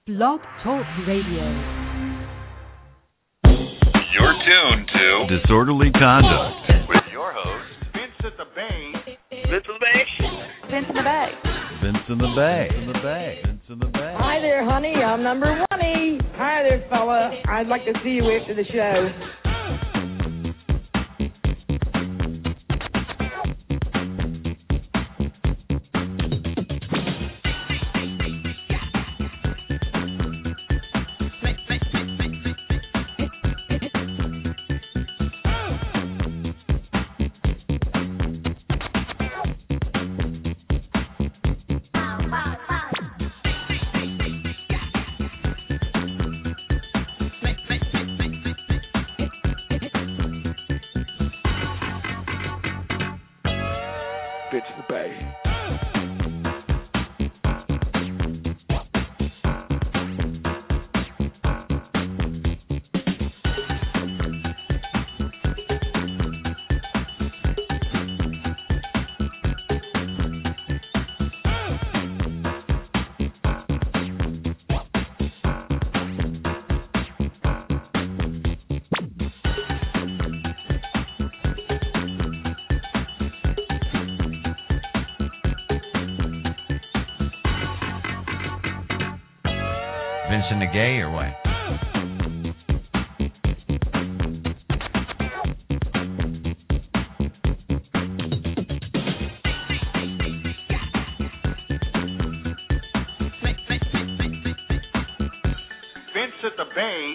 Blog Talk Radio. You're tuned to Disorderly Conduct with your host, Vince at the Bay. Vince in the Bay. Vince in the Bay. Vince in the Bay. Vince in the Bay. Vince in the Bay. Hi there, honey. I'm number one. Hi there, fella. I'd like to see you after the show. Vincent the Gay or what? Vince at the Bay.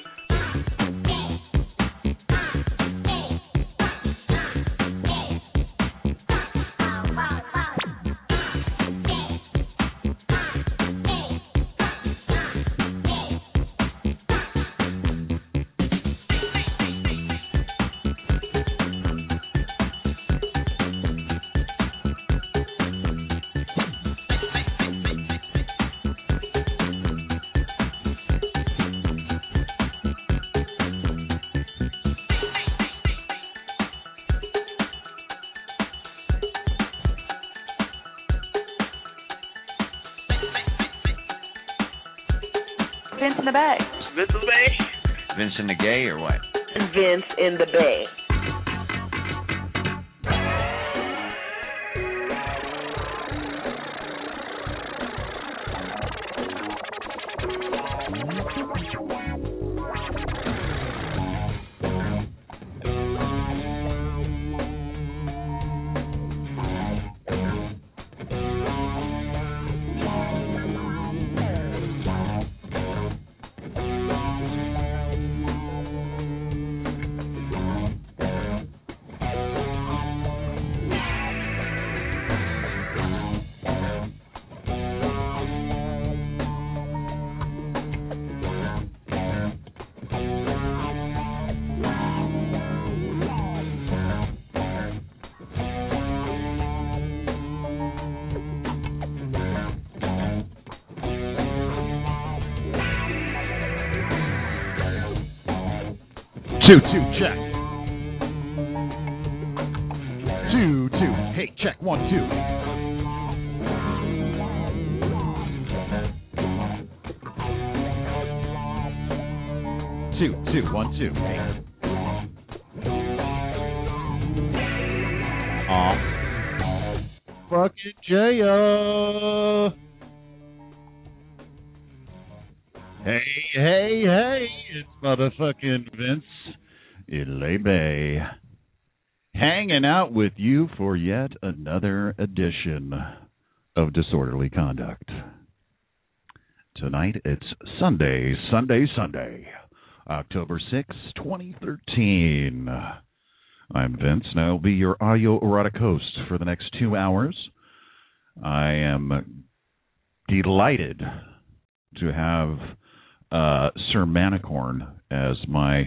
Vince in the Bay. Vince in the Bay. Vincent the Gay or what? Vince in the Bay. Two, check. 2, 2. Hey, check. 1, 2. Two, 1, 2. Hey. Aw. Fucking Jaya. Hey, it's motherfucking Vince in the Bay, hanging out with you for yet another edition of Disorderly Conduct. Tonight it's Sunday, October 6, 2013. I'm Vince, and I'll be your audio erotic host for the next 2 hours. I am delighted to have Sir Manicorn as my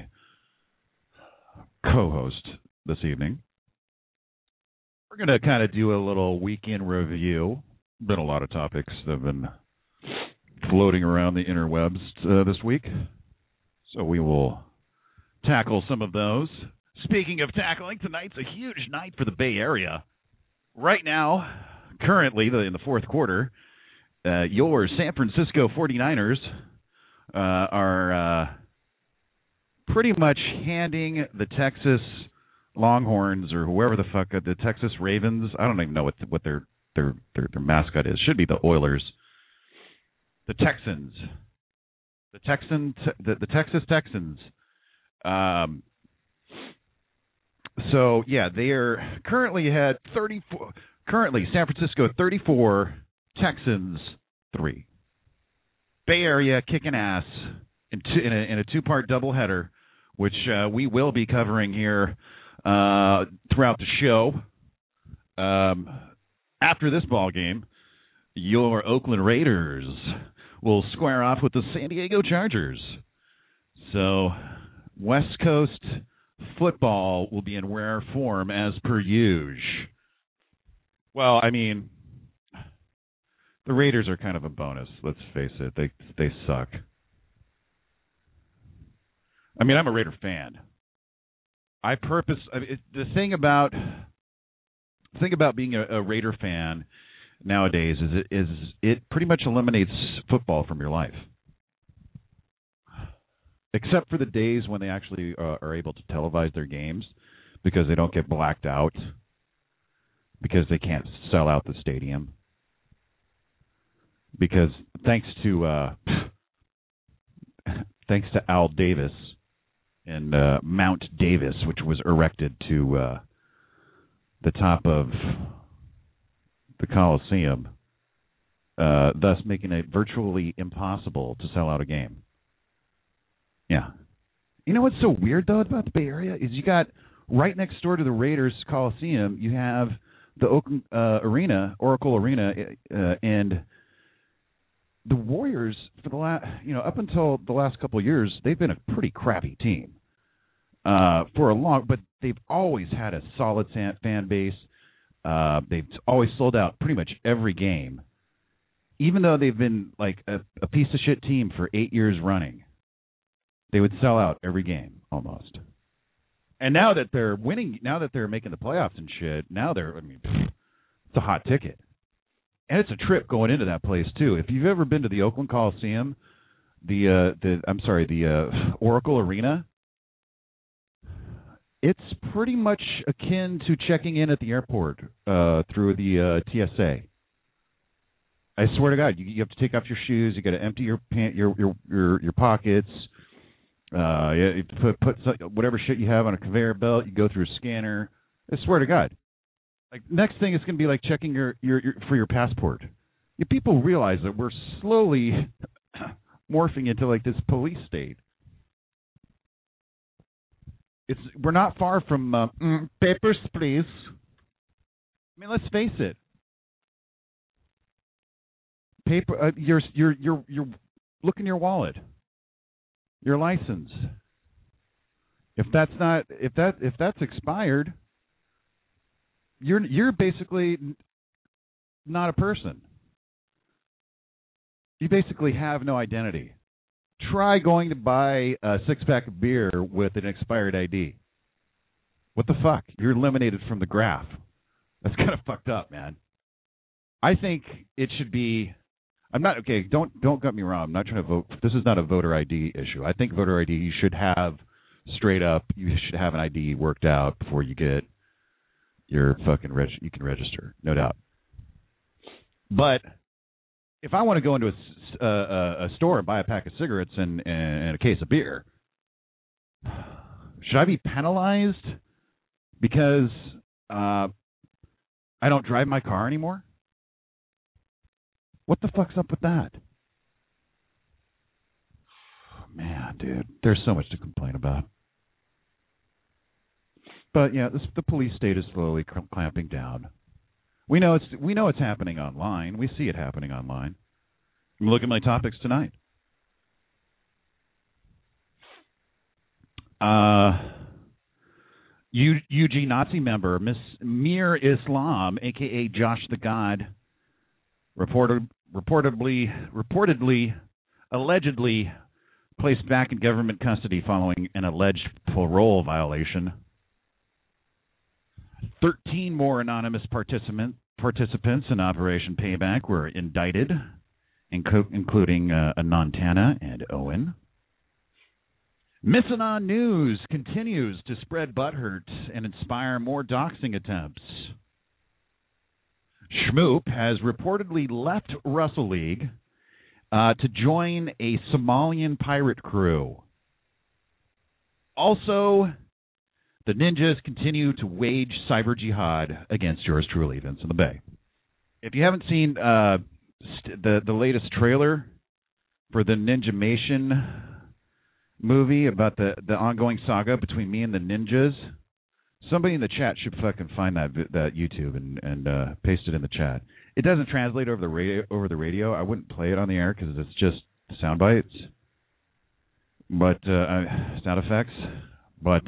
co-host this evening. We're going to kind of do a little weekend review. Been a lot of topics that have been floating around the interwebs this week, so we will tackle some of those. Speaking of tackling, tonight's a huge night for the Bay Area. Right now, currently in the fourth quarter, your San Francisco 49ers are pretty much handing the Texas Longhorns or whoever the fuck the Texas Ravens. I don't even know what their mascot is. Should be the Oilers. The Texans. The Texas Texans. So yeah, they are currently had 34. Currently, San Francisco 34, Texans 3. Bay Area kicking ass in a two-part doubleheader, which we will be covering here throughout the show. After this ball game, your Oakland Raiders will square off with the San Diego Chargers. So West Coast football will be in rare form as per usual. Well, I mean, the Raiders are kind of a bonus. Let's face it; they suck. I mean, I'm a Raider fan. The thing about being a Raider fan nowadays is it pretty much eliminates football from your life, except for the days when they actually are able to televise their games because they don't get blacked out because they can't sell out the stadium. Because thanks to Al Davis and Mount Davis, which was erected to the top of the Coliseum, thus making it virtually impossible to sell out a game. Yeah. You know what's so weird, though, about the Bay Area is you got right next door to the Raiders Coliseum, you have the Oakland Oracle Arena, and the Warriors for the up until the last couple of years, they've been a pretty crappy team but they've always had a solid fan base. They've always sold out pretty much every game, even though they've been like a piece of shit team for 8 years running. They would sell out every game almost. And now that they're winning, now that they're making the playoffs and shit, it's a hot ticket. And it's a trip going into that place too. If you've ever been to the Oakland Coliseum, the Oracle Arena, it's pretty much akin to checking in at the airport through the TSA. I swear to God, you have to take off your shoes. You got to empty your pockets. You put whatever shit you have on a conveyor belt. You go through a scanner. I swear to God. Like next thing is going to be like checking your for your passport. People realize that we're slowly morphing into like this police state. We're not far from papers, please. I mean, let's face it. Paper. You're look in your wallet. Your license. If that's expired, you're basically not a person. You basically have no identity. Try going to buy a six-pack of beer with an expired ID. What the fuck? You're eliminated from the graph. That's kind of fucked up, man. I think it should be. I'm not okay. Don't get me wrong. I'm not trying to vote. This is not a voter ID issue. I think voter ID you should have straight up. You should have an ID worked out before you get your fucking you can register, no doubt. But if I want to go into a store and buy a pack of cigarettes and a case of beer, should I be penalized because I don't drive my car anymore? What the fuck's up with that? Man, dude, there's so much to complain about. But yeah, the police state is slowly clamping down. We know it's happening online. We see it happening online. Look at my topics tonight. UG Nazi member Miss Mir Islam, a.k.a. Josh the God, allegedly placed back in government custody following an alleged parole violation. 13 more anonymous participants in Operation Payback were indicted including Nantana and Owen. Missing on News continues to spread butthurt and inspire more doxing attempts. Schmoop has reportedly left Russell League to join a Somalian pirate crew. Also, the ninjas continue to wage cyber jihad against yours truly, Vince in the Bay. If you haven't seen the latest trailer for the Ninjamation movie about the ongoing saga between me and the ninjas, somebody in the chat should fucking find that YouTube and paste it in the chat. It doesn't translate over the radio. I wouldn't play it on the air because it's just sound bites, but sound effects. But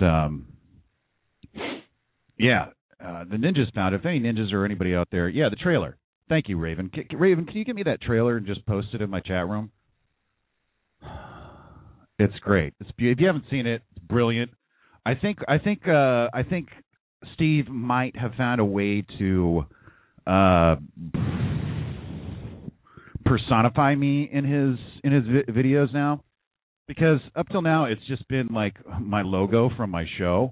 the ninjas found it. If any ninjas or anybody out there, the trailer. Thank you, Raven. Raven, can you give me that trailer and just post it in my chat room? It's great. If you haven't seen it, it's brilliant. I think Steve might have found a way to personify me in his videos now, because up till now it's just been like my logo from my show.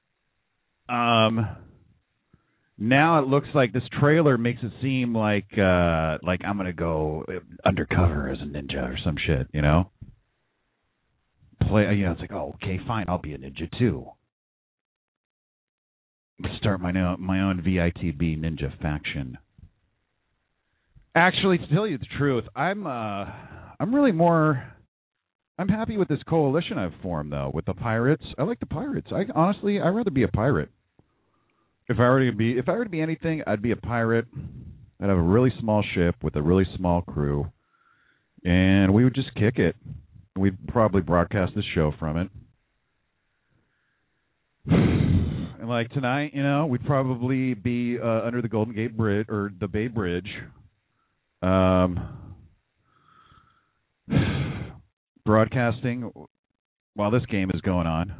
Now it looks like this trailer makes it seem like I'm gonna go undercover as a ninja or some shit, you know. It's like, oh, okay, fine, I'll be a ninja too. Start my own VITB ninja faction. Actually, to tell you the truth, I'm happy with this coalition I've formed though with the pirates. I like the pirates. I'd rather be a pirate. If I were to be anything, I'd be a pirate. I'd have a really small ship with a really small crew, and we would just kick it. We'd probably broadcast this show from it. And like tonight, we'd probably be under the Golden Gate Bridge or the Bay Bridge, broadcasting while this game is going on.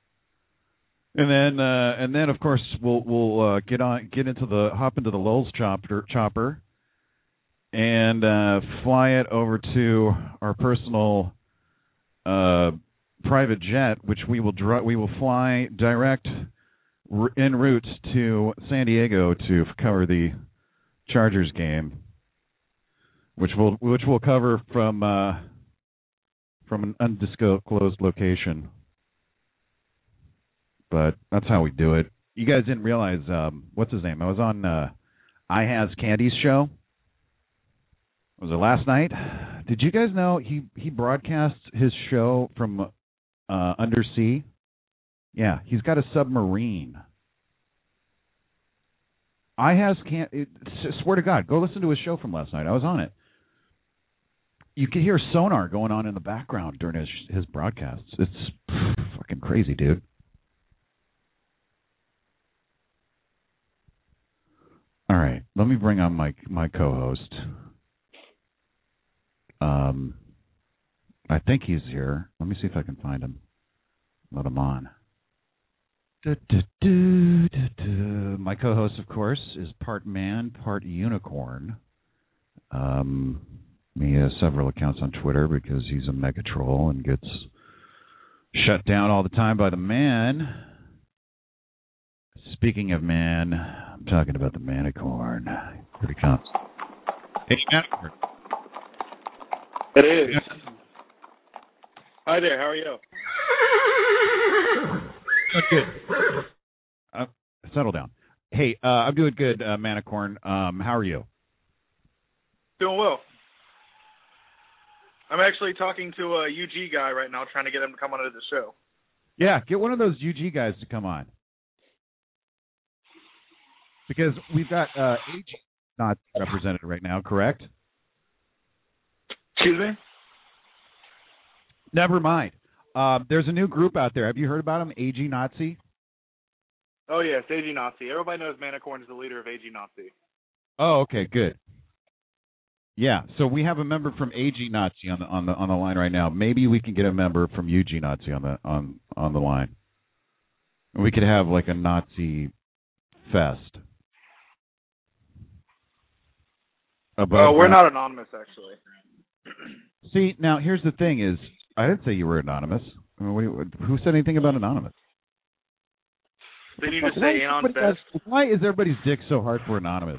And then of course we'll hop into the Lulz chopper and fly it over to our personal private jet, which we will fly direct en route to San Diego to cover the Chargers game, which we'll cover from an undisclosed location. But that's how we do it. You guys didn't realize what's his name? I was on I-Has Candy's show. Was it last night? Did you guys know he broadcasts his show from undersea? Yeah, he's got a submarine. Swear to God, go listen to his show from last night. I was on it. You could hear sonar going on in the background during his broadcasts. It's fucking crazy, dude. All right, let me bring on my co-host. I think he's here. Let me see if I can find him. Let him on. My co-host, of course, is part man, part unicorn. He has several accounts on Twitter because he's a mega troll and gets shut down all the time by the man. Speaking of man, I'm talking about the Manicorn. Here he comes. Hey, Manicorn. It is. Hi there, how are you? Good. Settle down. Hey, I'm doing good, Manicorn. How are you? Doing well. I'm actually talking to a UG guy right now, trying to get him to come onto the show. Yeah, get one of those UG guys to come on. Because we've got AG not represented right now, correct? Excuse me? Never mind. There's a new group out there. Have you heard about them, AG Nazi? Oh, yes, AG Nazi. Everybody knows Manicorn is the leader of AG Nazi. Oh, okay, good. Yeah, so we have a member from AG Nazi on the line right now. Maybe we can get a member from UG Nazi on the line. And we could have like a Nazi fest. We're not anonymous, actually. See, now here's the thing: is I didn't say you were anonymous. I mean, who said anything about anonymous? They need to say Anon Fest. Why is everybody's dick so hard for anonymous?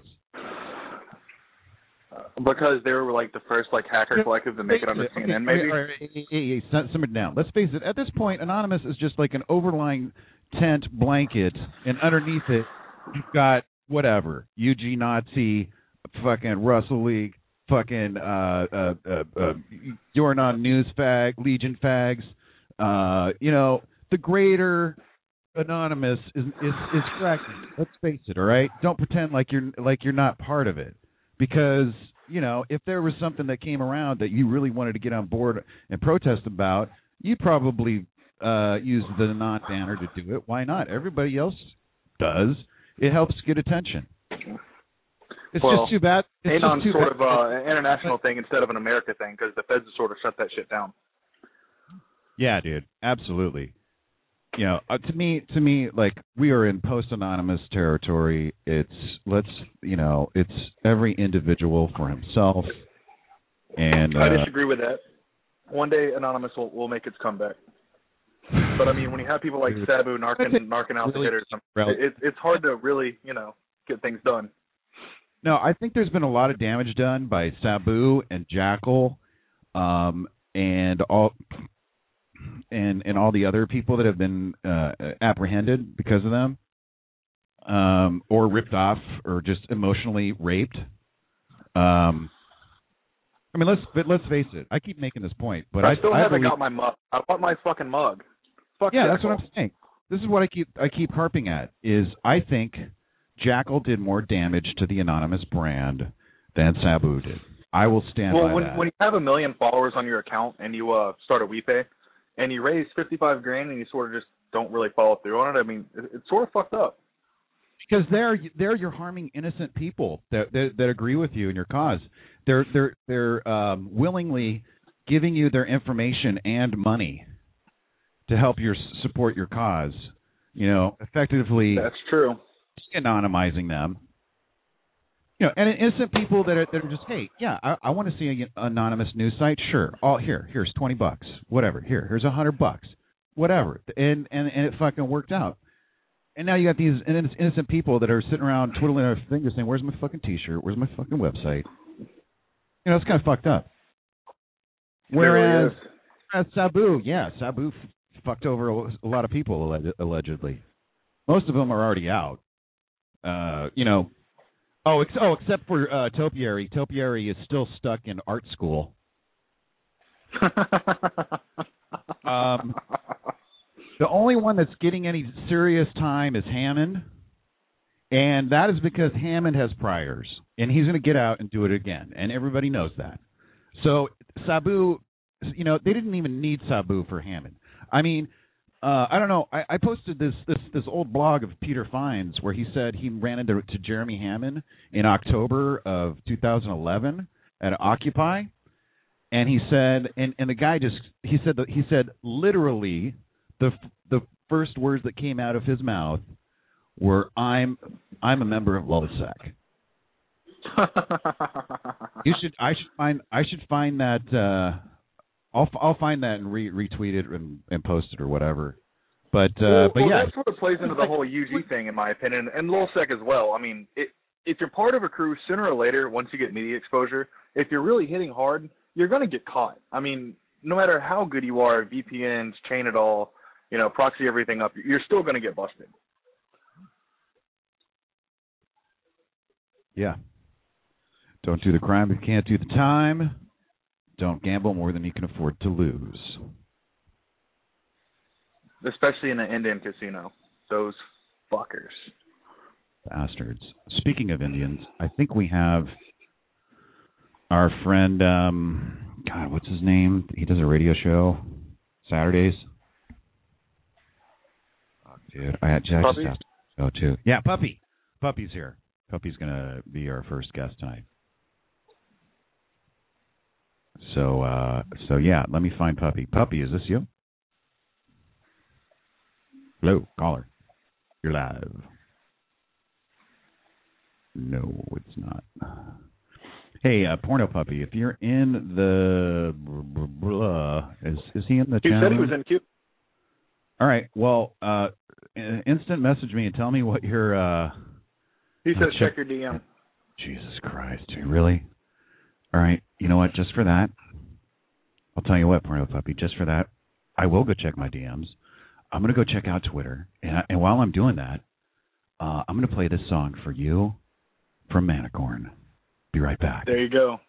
Because they were like the first like hacker collective to make it onto CNN, maybe. Hey, simmer down. Let's face it. At this point, anonymous is just like an overlying tent blanket, and underneath it, you've got whatever UG Nazi, fucking Russell League, fucking You're Non News Fag, Legion Fags. The greater anonymous is correct. Let's face it. All right. Don't pretend like you're not part of it, because if there was something that came around that you really wanted to get on board and protest about, you'd probably use the Anon banner to do it. Why not? Everybody else does. It helps get attention. It's just too bad. Anon's sort of an international thing instead of an America thing, because the feds have sort of shut that shit down. Yeah, dude. Absolutely. To me, like, we are in post-anonymous territory. It's every individual for himself. And I disagree with that. One day, anonymous will make its comeback. But I mean, when you have people like Sabu narking out the hitters, it's hard to really, get things done. No, I think there's been a lot of damage done by Sabu and Jackal, and all the other people that have been apprehended because of them, or ripped off, or just emotionally raped. I mean, let's face it. I keep making this point, but I still haven't got my mug. I want my fucking mug. Fuck yeah, Jackal. That's what I'm saying. This is what I keep harping at. Is I think Jackal did more damage to the anonymous brand than Sabu did. I will stand by that. When you have 1 million followers on your account and you start a WePay and you raise $55,000 and you sort of just don't really follow through on it, I mean, it's sort of fucked up. Because you're harming innocent people that agree with you and your cause. They're willingly giving you their information and money to help support your cause. Effectively. That's true. Anonymizing them. And innocent people that are just, hey, yeah, I want to see an anonymous news site. Sure. Here's $20. Whatever. Here's $100. Whatever. And it fucking worked out. And now you got these innocent people that are sitting around twiddling their fingers saying, where's my fucking T-shirt? Where's my fucking website? It's kind of fucked up. Whereas Sabu fucked over a lot of people, allegedly. Most of them are already out. Except for Topiary. Topiary is still stuck in art school. The only one that's getting any serious time is Hammond, and that is because Hammond has priors, and he's going to get out and do it again, and everybody knows that. So Sabu, they didn't even need Sabu for Hammond. I mean, I don't know. I posted this old blog of Peter Fines where he said he ran into Jeremy Hammond in October of 2011 at Occupy, and he said, and the guy he said literally the first words that came out of his mouth were, "I'm a member of LoSec." I should find that. I'll find that and retweet it and post it or whatever. But yeah, that sort of plays into the whole UG thing, in my opinion, and LoSec as well. I mean, if you're part of a crew, sooner or later, once you get media exposure, if you're really hitting hard, you're going to get caught. I mean, no matter how good you are, VPNs, chain it all, proxy everything up, you're still going to get busted. Yeah. Don't do the crime if you can't do the time. Don't gamble more than you can afford to lose. Especially in an Indian casino. Those fuckers. Bastards. Speaking of Indians, I think we have our friend, God, what's his name? He does a radio show Saturdays. Oh, dude, I had Jack to go too. Yeah, Puppy. Puppy's here. Puppy's going to be our first guest tonight. So yeah, let me find Puppy. Puppy, is this you? Hello, caller. You're live. No, it's not. Hey, Porno Puppy, if you're in the... Is he in the He channel? said he was in Q. All right. Well, instant message me and tell me what your... He says check your DM. Jesus Christ. Really? All right. You know what? Just for that, I'll tell you what, Porno Puppy, just for that, I will go check my DMs. I'm going to go check out Twitter. And while I'm doing that, I'm going to play this song for you from Manicorn. Be right back. There you go.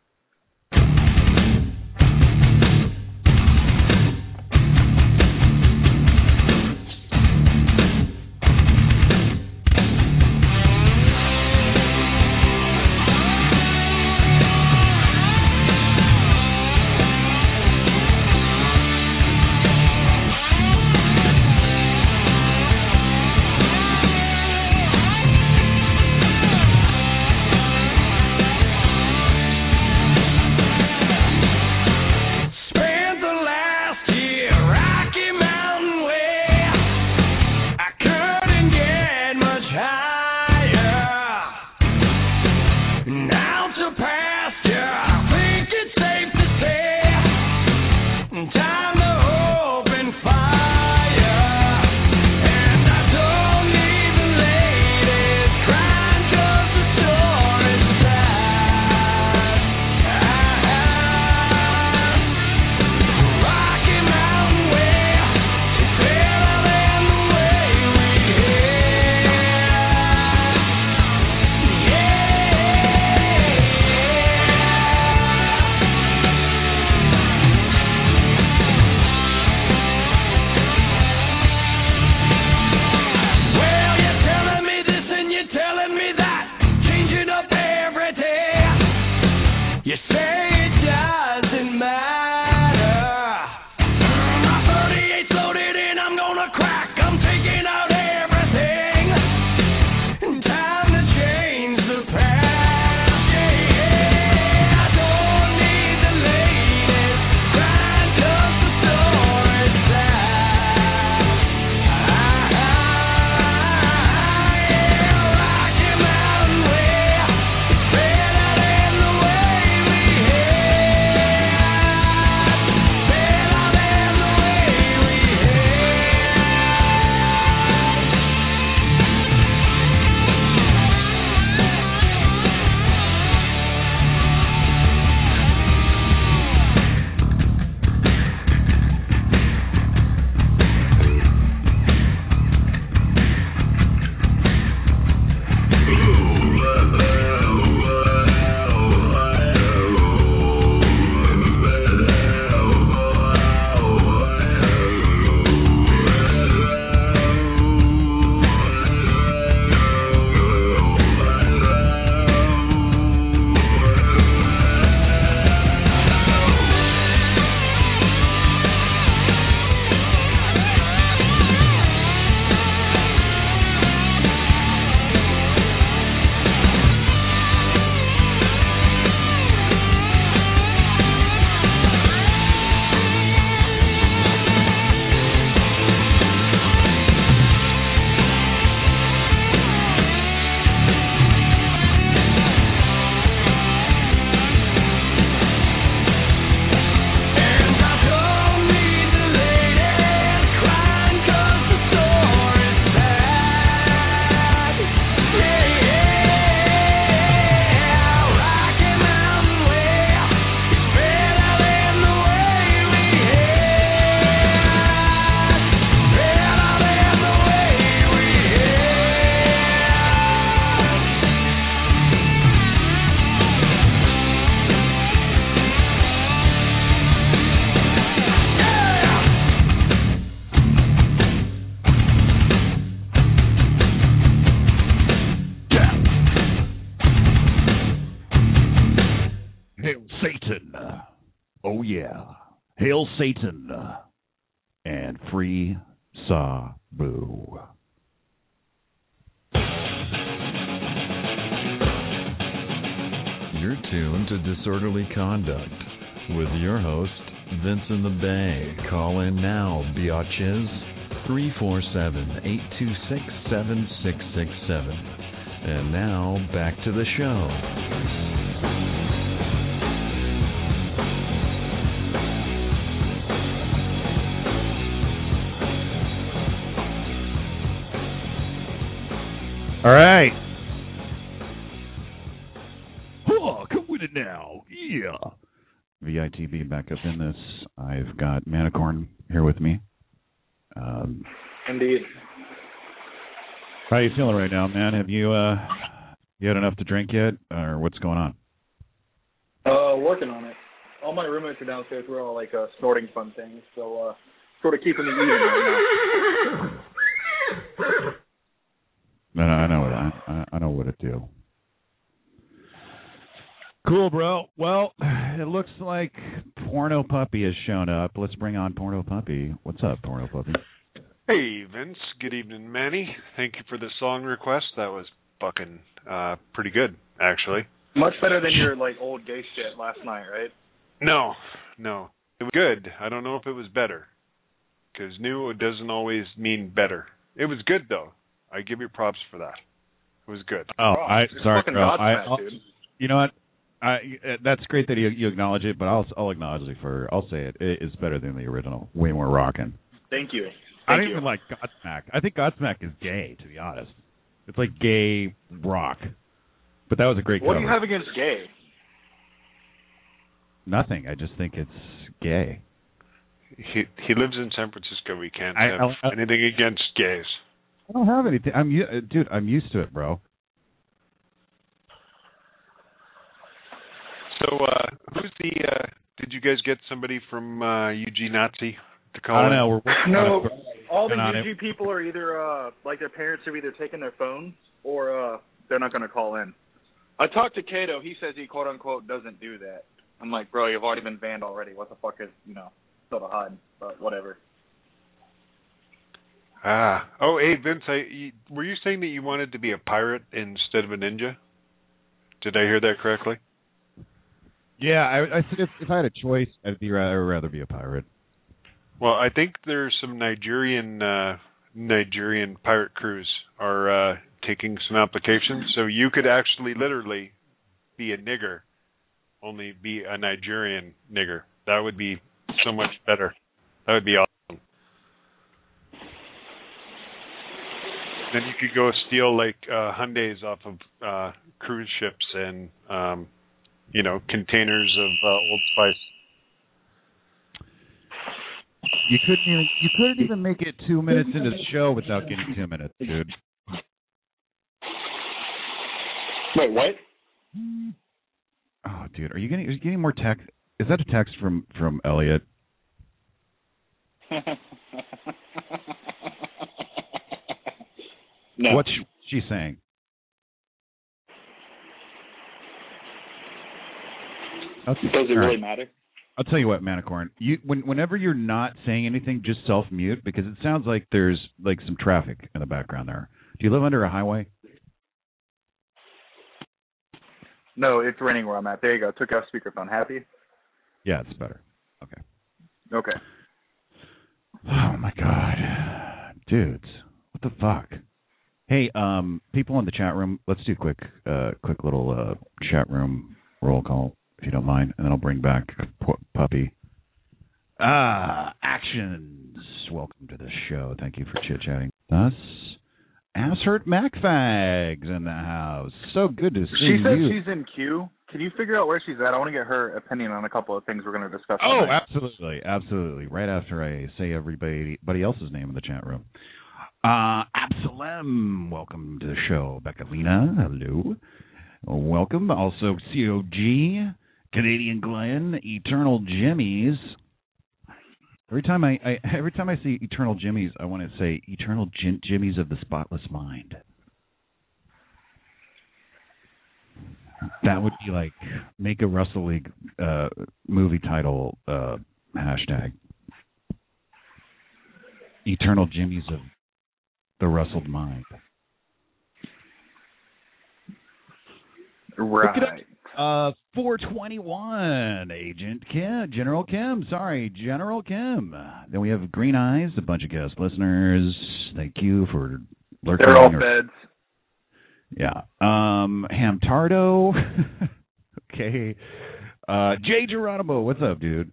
Hail Satan and free Sabu. You're tuned to Disorderly Conduct with your host, Vincent the Bay. Call in now, biatches, 347-826-7667. And now, back to the show. All right. Oh, come with it now. Yeah. VITB back up in this. I've got Manicorn here with me. Indeed. How are you feeling right now, man? Have you had enough to drink yet, or what's going on? Working on it. All my roommates are downstairs. We're all like snorting fun things, so sort of keeping me even right now. No, I know I know what to do. Cool, bro. Well, it looks like Porno Puppy has shown up. Let's bring on Porno Puppy. What's up, Porno Puppy? Hey, Vince. Good evening, Manny. Thank you for the song request. That was fucking pretty good, actually. Much better than your like old gay shit last night, right? No. It was good. I don't know if it was better, because new doesn't always mean better. It was good, though. I give you props for that. It was good. Oh, sorry, bro. Dude. You know what? That's great that you acknowledge it, but I'll acknowledge it I'll say it. It's better than the original. Way more rocking. Thank you. I don't even like Godsmack. I think Godsmack is gay, to be honest. It's like gay rock. But that was a great cover. What do you have against gay? Nothing. I just think it's gay. He lives in San Francisco. We can't have anything against gays. I don't have anything. I'm used to it, bro. So, who's the? Did you guys get somebody from UG Nazi to call? I don't know. We're working on it. All the UG people are either like their parents have either taken their phones or they're not going to call in. I talked to Cato. He says he quote unquote doesn't do that. I'm like, bro, you've already been banned already. What the fuck is still to hide? But whatever. Oh, hey Vince, were you saying that you wanted to be a pirate instead of a ninja? Did I hear that correctly? Yeah, I said if I had a choice, I'd rather be a pirate. Well, I think there's some Nigerian pirate crews are taking some applications, so you could actually literally be a nigger, only be a Nigerian nigger. That would be so much better. That would be awesome. Then you could go steal like Hyundais off of cruise ships and containers of Old Spice. You couldn't even make it 2 minutes into the show without getting 2 minutes, dude. Wait, what? Oh, dude, are you getting more text? Is that a text from Elliot? No. What's she saying? Does it really matter? I'll tell you what, Manicorn. Whenever you're not saying anything, just self-mute, because it sounds like there's like some traffic in the background there. Do you live under a highway? No, it's raining where I'm at. There you go. Took out speakerphone. Happy? Yeah, it's better. Okay. Oh my God, dudes, what the fuck? Hey, people in the chat room, let's do a quick little chat room roll call, if you don't mind, and then I'll bring back Puppy. Actions. Welcome to the show. Thank you for chit-chatting with us. Asshurt MacFags in the house. So good to see you. She said she's in queue. Can you figure out where she's at? I want to get her opinion on a couple of things we're going to discuss tonight. Oh, absolutely. Right after I say everybody else's name in the chat room. Absalom, welcome to the show. Becca-Lena, hello. Welcome. Also, COG, Canadian Glenn, Eternal Jimmies. Every time I see Eternal Jimmies, I want to say Eternal Jimmies of the Spotless Mind. That would be like make a Russell League movie title hashtag. Eternal Jimmies of the Rustled Mind. Right. 421, Agent Kim, General Kim. Then we have Green Eyes, a bunch of guest listeners. Thank you for lurking. They're all feds. Yeah. Hamtardo. Okay. Jay Geronimo, what's up, dude?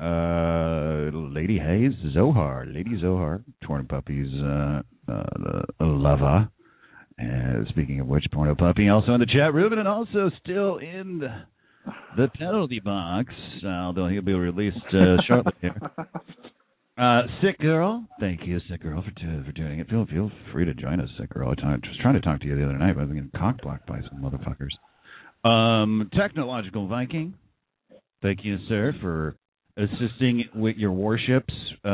Lady Hayes, Lady Zohar, Torn Puppies, Lava, Speaking of which, Porno Puppy also in the chat room, and also still in the penalty box, although he'll be released shortly here. Sick Girl, thank you, Sick Girl, for doing it. Feel free to join us, Sick Girl. I was trying to talk to you the other night, but I was getting cock-blocked by some motherfuckers. Technological Viking, thank you, sir, for assisting with your warships.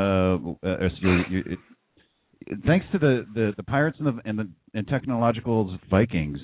Thanks to the pirates and Technological Vikings,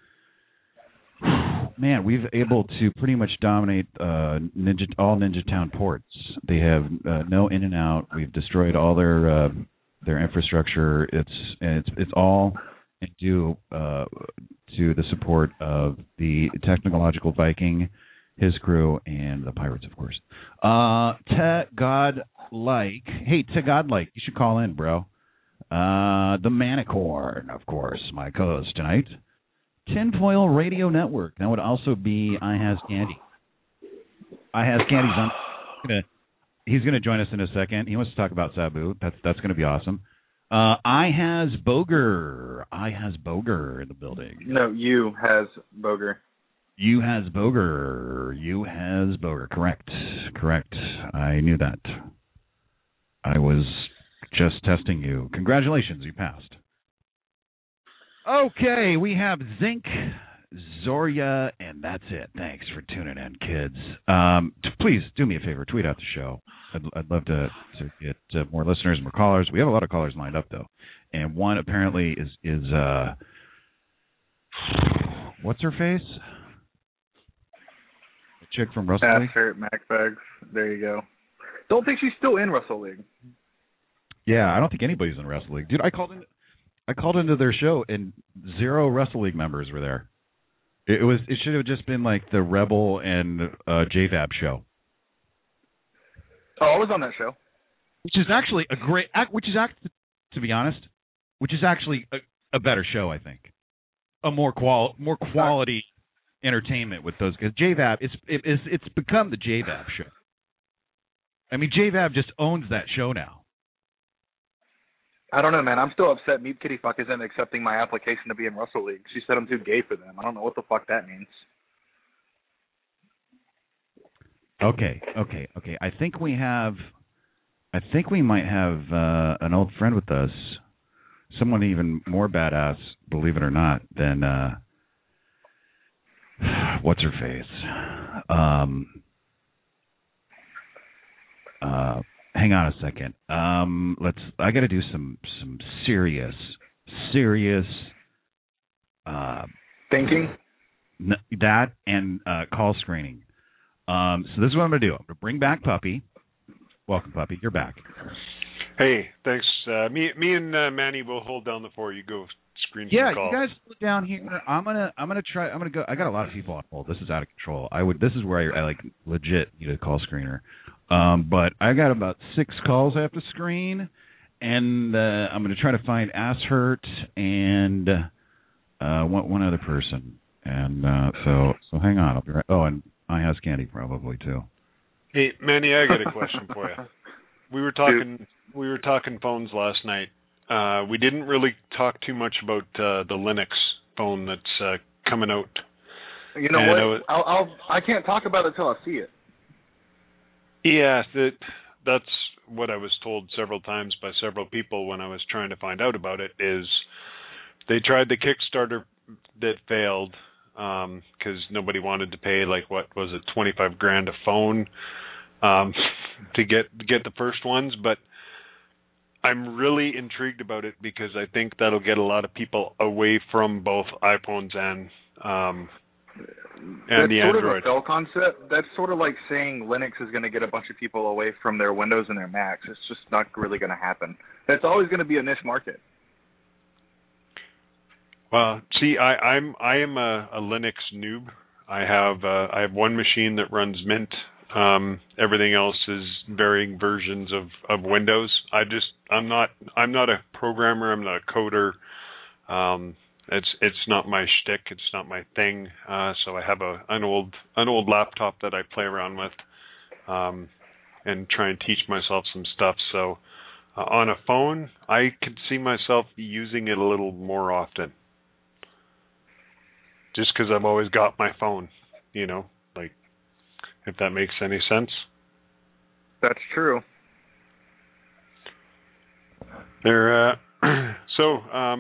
man, we've able to pretty much dominate all Ninja Town ports. They have no in and out. We've destroyed all their infrastructure. It's all due to the support of the Technological Viking, his crew, and the pirates, of course. To Godlike, hey, to Godlike, you should call in, bro. The Manicorn, of course, my co-host tonight. Tinfoil Radio Network. That would also be I Has Candy. I Has Candy's on. He's gonna join us in a second. He wants to talk about Sabu. That's gonna be awesome. I Has Boger. I Has Boger in the building. No, You Has Boger. You Has Boger. You Has Boger. Correct. I knew that. I was just testing you. Congratulations, you passed. Okay, we have Zinc, Zoria, and that's it. Thanks for tuning in, kids. Please do me a favor, tweet out the show. I'd love to get more listeners, more callers. We have a lot of callers lined up, though, and one apparently is what's her face? The chick from Russell League. MacBags. There you go. Don't think she's still in Russell League. Yeah, I don't think anybody's in Wrestle League. Dude, I called into their show and 0 Wrestle League members were there. It should have just been like the Rebel and JVAB show. Oh, I was on that show. Which is actually to be honest, which is actually a better show, I think. A more quality entertainment with those guys. JVAB, it's become the JVAB show. I mean, JVAB just owns that show now. I don't know, man. I'm still upset Meat Kitty Fuck isn't accepting my application to be in Russell League. She said I'm too gay for them. I don't know what the fuck that means. Okay. I think we might have an old friend with us. Someone even more badass, believe it or not, than what's her face? Hang on a second. I got to do some serious thinking. That and call screening. So this is what I'm going to do. I'm going to bring back Puppy. Welcome, Puppy. You're back. Hey, thanks. Me and Manny will hold down the fort. You go screen some calls. Yeah, you guys put down here. I'm gonna go. I got a lot of people on hold. This is out of control. This is where I like legit need a call screener. But I got about 6 calls I have to screen, and I'm going to try to find Ass Hurt and one other person. And so hang on. I'll be right. Oh, and I Has Candy probably too. Hey, Manny, I got a question for you. We were talking phones last night. We didn't really talk too much about the Linux phone that's coming out. You know what? I can't talk about it until I see it. Yeah, that's what I was told several times by several people when I was trying to find out about it, is they tried the Kickstarter that failed because nobody wanted to pay, like, what was it, $25,000 a phone to get the first ones. But I'm really intrigued about it because I think that'll get a lot of people away from both iPhones and the Android. That's sort of a fail concept. That's sort of like saying Linux is going to get a bunch of people away from their Windows and their Macs. It's just not really going to happen. It's always going to be a niche market. Well, see, I am a Linux noob. I have one machine that runs Mint. Everything else is varying versions of Windows. I'm not a programmer. I'm not a coder. It's not my shtick. It's not my thing. So I have an old laptop that I play around with, and try and teach myself some stuff. So on a phone, I could see myself using it a little more often. just because I've always got my phone, like, if that makes any sense. That's true. There. So,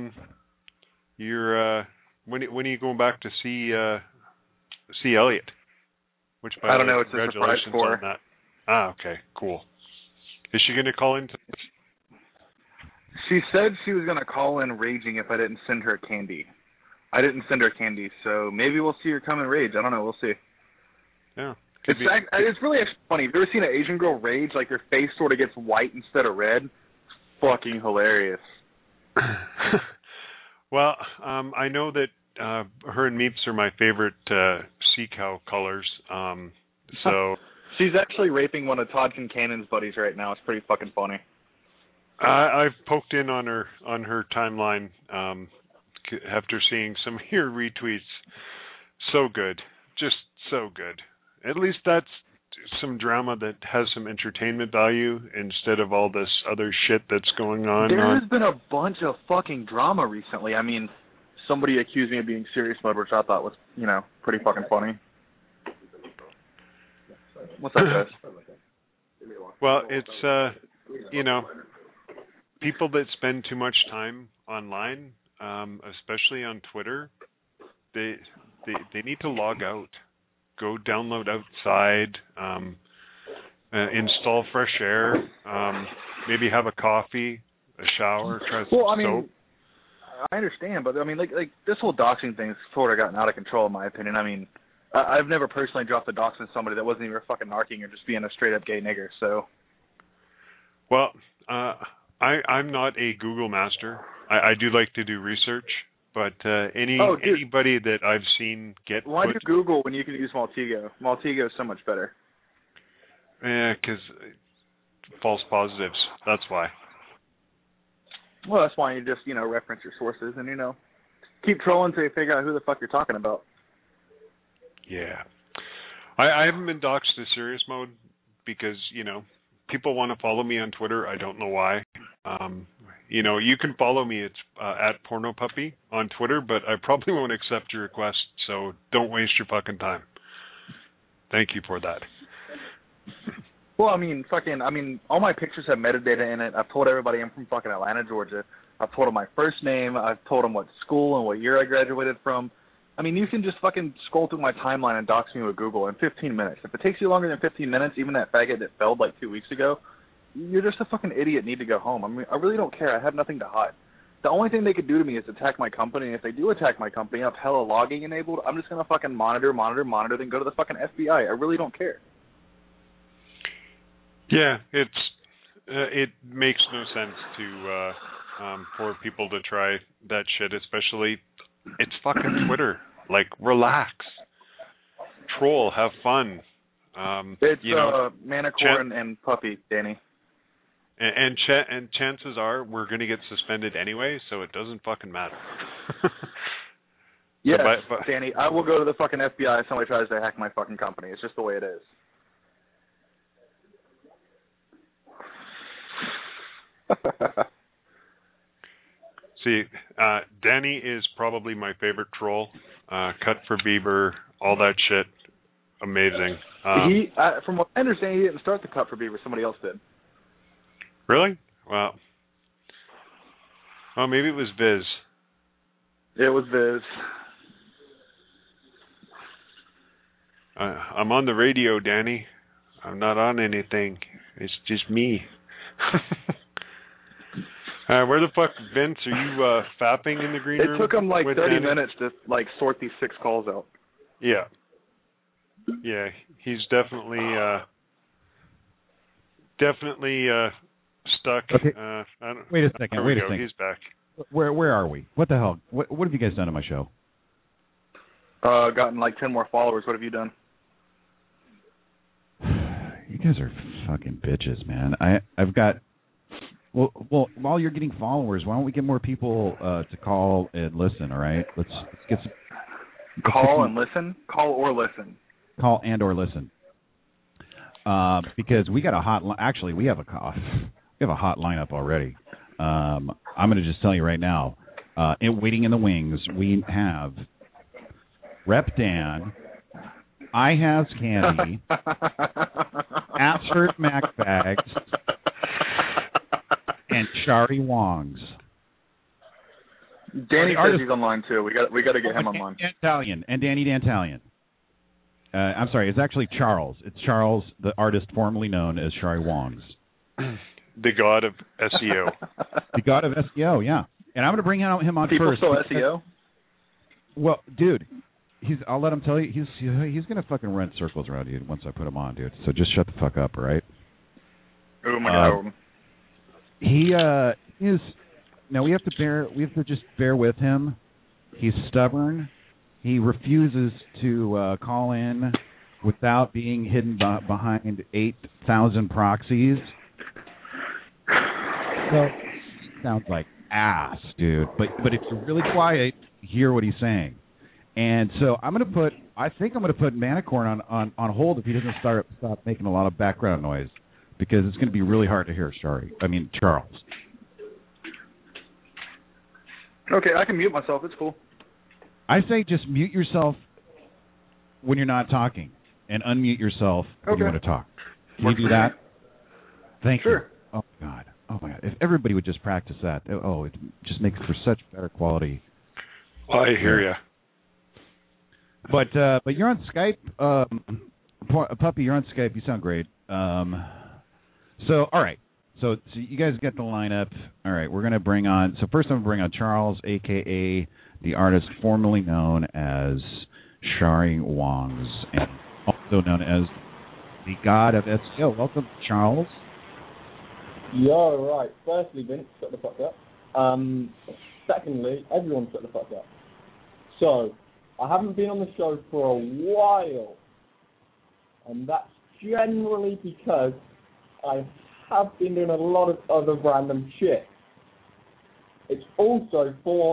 you're when are you going back to see Elliot? Which, by I don't the way, know. It's a surprise congratulations for on that. Ah, okay, cool. Is she going to call in? She said she was going to call in raging if I didn't send her candy. I didn't send her candy, so maybe we'll see her come in rage. I don't know. We'll see. Yeah. It's really actually funny. Have you ever seen an Asian girl rage? Like, her face sort of gets white instead of red? It's fucking hilarious. Well, I know that her and Meeps are my favorite sea cow colors. So she's actually raping one of Todd Kincannon's buddies right now. It's pretty fucking funny. I've poked in on her timeline after seeing some of your retweets. So good, just so good. At least that's some drama that has some entertainment value instead of all this other shit that's going on. There has been a bunch of fucking drama recently. I mean, somebody accused me of being serious mode, which I thought was, pretty fucking funny. What's up, guys? Well, it's, people that spend too much time online, especially on Twitter, they need to log out. Go download outside, install fresh air, maybe have a coffee, a shower, try some soap. I understand, but like this whole doxing thing's sort of gotten out of control in my opinion. I mean, I've never personally dropped the dox on somebody that wasn't even fucking narking or just being a straight up gay nigger, so. Well, I'm not a Google master. I do like to do research. But anybody that I've seen get why do you Google when you can use Maltego? Maltego is so much better. Yeah, because false positives. That's why. Well, that's why you just reference your sources and keep trolling until you figure out who the fuck you're talking about. Yeah, I haven't been doxxed to serious mode because people want to follow me on Twitter. I don't know why. You can follow me. It's at PornoPuppy on Twitter, but I probably won't accept your request, so don't waste your fucking time. Thank you for that. Well, all my pictures have metadata in it. I've told everybody I'm from fucking Atlanta, Georgia. I've told them my first name. I've told them what school and what year I graduated from. You can just fucking scroll through my timeline and dox me with Google in 15 minutes. If it takes you longer than 15 minutes, even that faggot that failed like 2 weeks ago, you're just a fucking idiot, need to go home. I really don't care. I have nothing to hide. The only thing they could do to me is attack my company, and if they do attack my company, I have hella logging enabled. I'm just going to fucking monitor, then go to the fucking FBI. I really don't care. Yeah, it makes no sense to for people to try that shit, especially it's fucking Twitter. Like, relax. Troll, have fun. It's Manicure and Puppy, Danny. And chances are we're going to get suspended anyway, so it doesn't fucking matter. Yes, Danny, I will go to the fucking FBI if somebody tries to hack my fucking company. It's just the way it is. See, Danny is probably my favorite troll. Cut for Bieber, all that shit, amazing. From what I understand, he didn't start the Cut for Bieber. Somebody else did. Really? Well, maybe it was Viz. It was Viz. I'm on the radio, Danny. I'm not on anything. It's just me. Where the fuck, Vince? Are you fapping in the green room? It took him like 30 minutes to sort these 6 calls out. Yeah. Yeah, he's definitely stuck. Okay. Wait a second. Wait a second. He's back. Where are we? What the hell? What have you guys done to my show? Gotten 10 more followers. What have you done? You guys are fucking bitches, man. I've got. Well, while you're getting followers, why don't we get more people to call and listen? All right, let's get some. Call and listen. Call or listen. Call and or listen. Because we got a hot. Actually, we have a hot lineup already. I'm going to just tell you right now. Waiting in the wings, we have Rep Dan, I Has Candy, Assert MacBags, and Shari Wongs. Danny says he's online too. We got to get him online. Dantalian and Danny Dantalian. I'm sorry, it's actually Charles. It's Charles, the artist formerly known as Shari Wongs. The god of SEO. The god of SEO, yeah. And I'm going to bring him on People first. People still SEO? Well, dude, I'll let him tell you, he's going to fucking run circles around you once I put him on, dude. So just shut the fuck up, all right? Oh, my God. He is... Now, we have to just bear with him. He's stubborn. He refuses to call in without being hidden behind 8,000 proxies. So, sounds like ass, dude. But if you're really quiet, hear what he's saying. And so I think I'm going to put Manicorn on hold if he doesn't stop making a lot of background noise, because it's going to be really hard to hear Charles. Okay, I can mute myself. It's cool. I say just mute yourself when you're not talking and unmute yourself when you want to talk. Can you do that? Thank you. Oh, God. Oh, my God. If everybody would just practice that, it just makes for such better quality. I hear you. But you're on Skype. Puppy, you're on Skype. You sound great. So, all right. So you guys get the lineup. All right, we're going to bring on... So first I'm going to bring on Charles, a.k.a. the artist formerly known as Shari Wongs, and also known as the god of SEO. Welcome, Charles. Yo, right. Firstly, Vince, shut the fuck up. Secondly, everyone shut the fuck up. So, I haven't been on the show for a while, and that's generally because I have been doing a lot of other random shit. It's also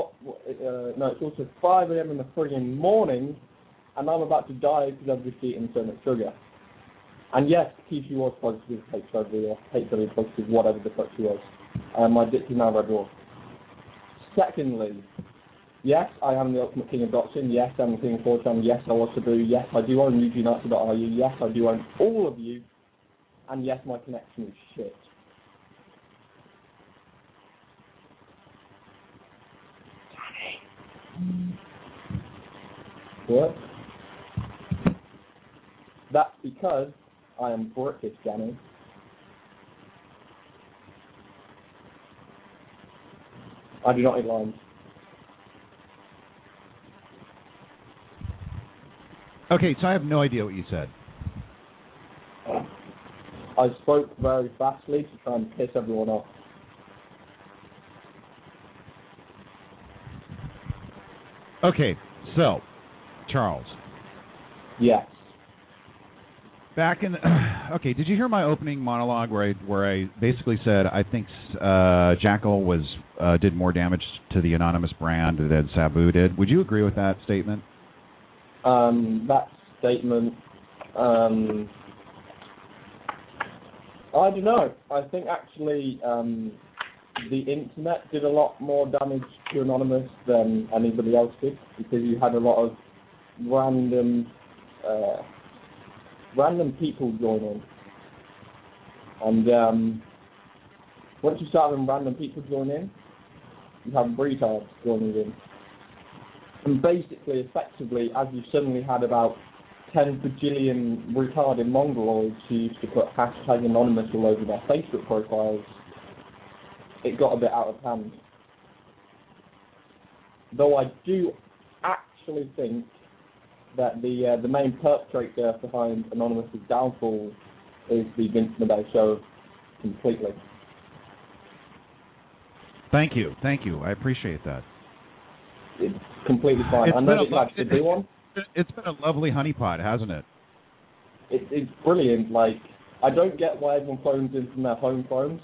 5 a.m. in the friggin' morning, and I'm about to die because I've just eaten so much sugar. And yes, Kishi was positive, HIV positive, whatever the fuck she was. My dick is now red raw. Secondly, yes, I am the ultimate king of doxing. Yes, I'm the king of 4chan. Yes, I was Taboo. Yes, I do own UGNazi.ru. Yes, I do own all of you. And yes, my connection is shit. What? That's because I am British, Danny. I do not eat limes. Okay, so I have no idea what you said. I spoke very fastly to try and piss everyone off. Okay, so, Charles. Yes. Back in okay, did you hear my opening monologue where I basically said I think Jackal did more damage to the anonymous brand than Sabu did? Would you agree with that statement? That statement, I don't know. I think actually the internet did a lot more damage to Anonymous than anybody else did, because you had a lot of random people join in. And once you start having random people join in, you have retards joining in. And basically, effectively, as you suddenly had about 10 bajillion retarded mongoloids who used to put hashtag anonymous all over their Facebook profiles, it got a bit out of hand. Though I do actually think that the main perpetrator behind Anonymous' downfall is the Vince Nabe show completely. Thank you. I appreciate that. It's completely fine. I know that you have to do one. It's been a lovely honeypot, hasn't it? It's brilliant. Like, I don't get why everyone phones in from their home phones.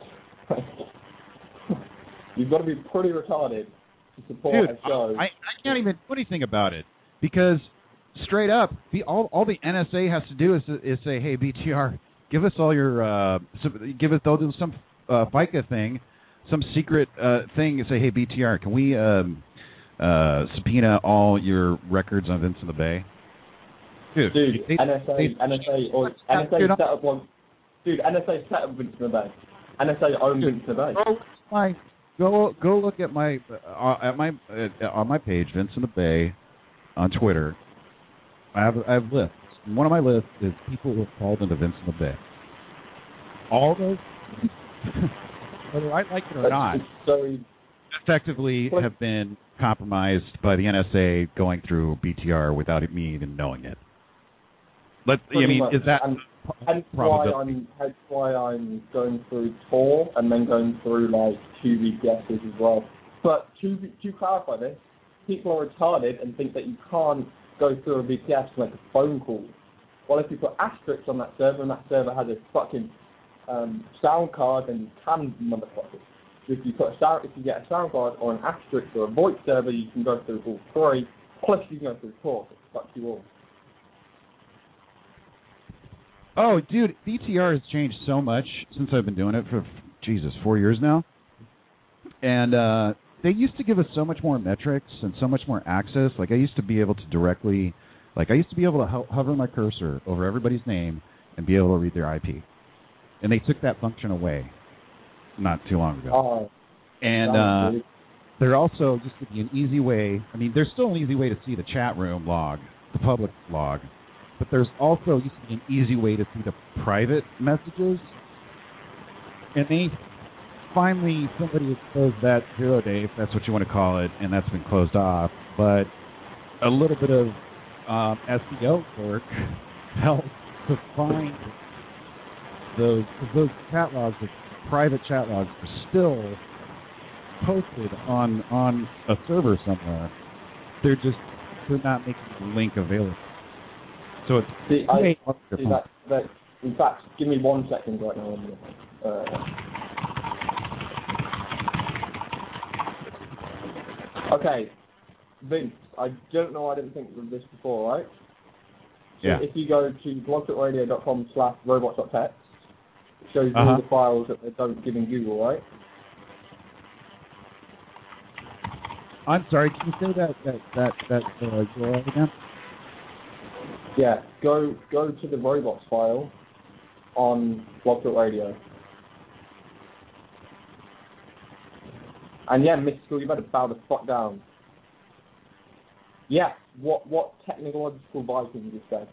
You've got to be pretty retarded to support a show. I can't even do anything about it, because straight up, all the NSA has to do is say, hey, BTR, give us all your they'll do some FICA thing, some secret thing, and say, hey, BTR, can we subpoena all your records on Vince in the Bay? Dude, NSA set up one. Dude, NSA set up Vince in the Bay. NSA owned Vince in the Bay. Go look at my on my page, Vince in the Bay, on Twitter. I have lists. And one of my lists is people who have called into Vince in the Bay. All those, whether I like it or not, effectively have been compromised by the NSA going through BTR without me even knowing it. Is that hence why I'm going through Tor and then going through like 2 VPSs as well. But to clarify this, people are retarded and think that you can't go through a VPS to make a phone call. Well, if you put asterisks on that server and that server has a fucking sound card, then you can motherfucker. If you get a sound card or an asterisk or a VoIP server, you can go through all three. Plus, you can go through Tor. So fuck you all. Oh, dude, BTR has changed so much since I've been doing it for 4 years now. And they used to give us so much more metrics and so much more access. Like I used to be able to hover my cursor over everybody's name and be able to read their IP. And they took that function away not too long ago. Oh, and there also used to be an easy way. I mean, there's still an easy way to see the chat room log, the public log. But there's also used to be an easy way to see the private messages. And somebody exposed that 0 day, if that's what you want to call it, and that's been closed off. But a little bit of SEO work helped to find those chat logs, the private chat logs, are still posted on a server somewhere. They're not making the link available. So it's in fact, give me 1 second right now. Okay, Vince, I don't know, I didn't think of this before, right? So yeah. If you go to blogtalkradio.com/robots.text, it shows you all the files that they don't give in Google, right? I'm sorry, can you say that URL again? Yeah, go to the robots file on blog.radio. And yeah, Mystical, you better bow the fuck down. Yeah, what technological Viking you said?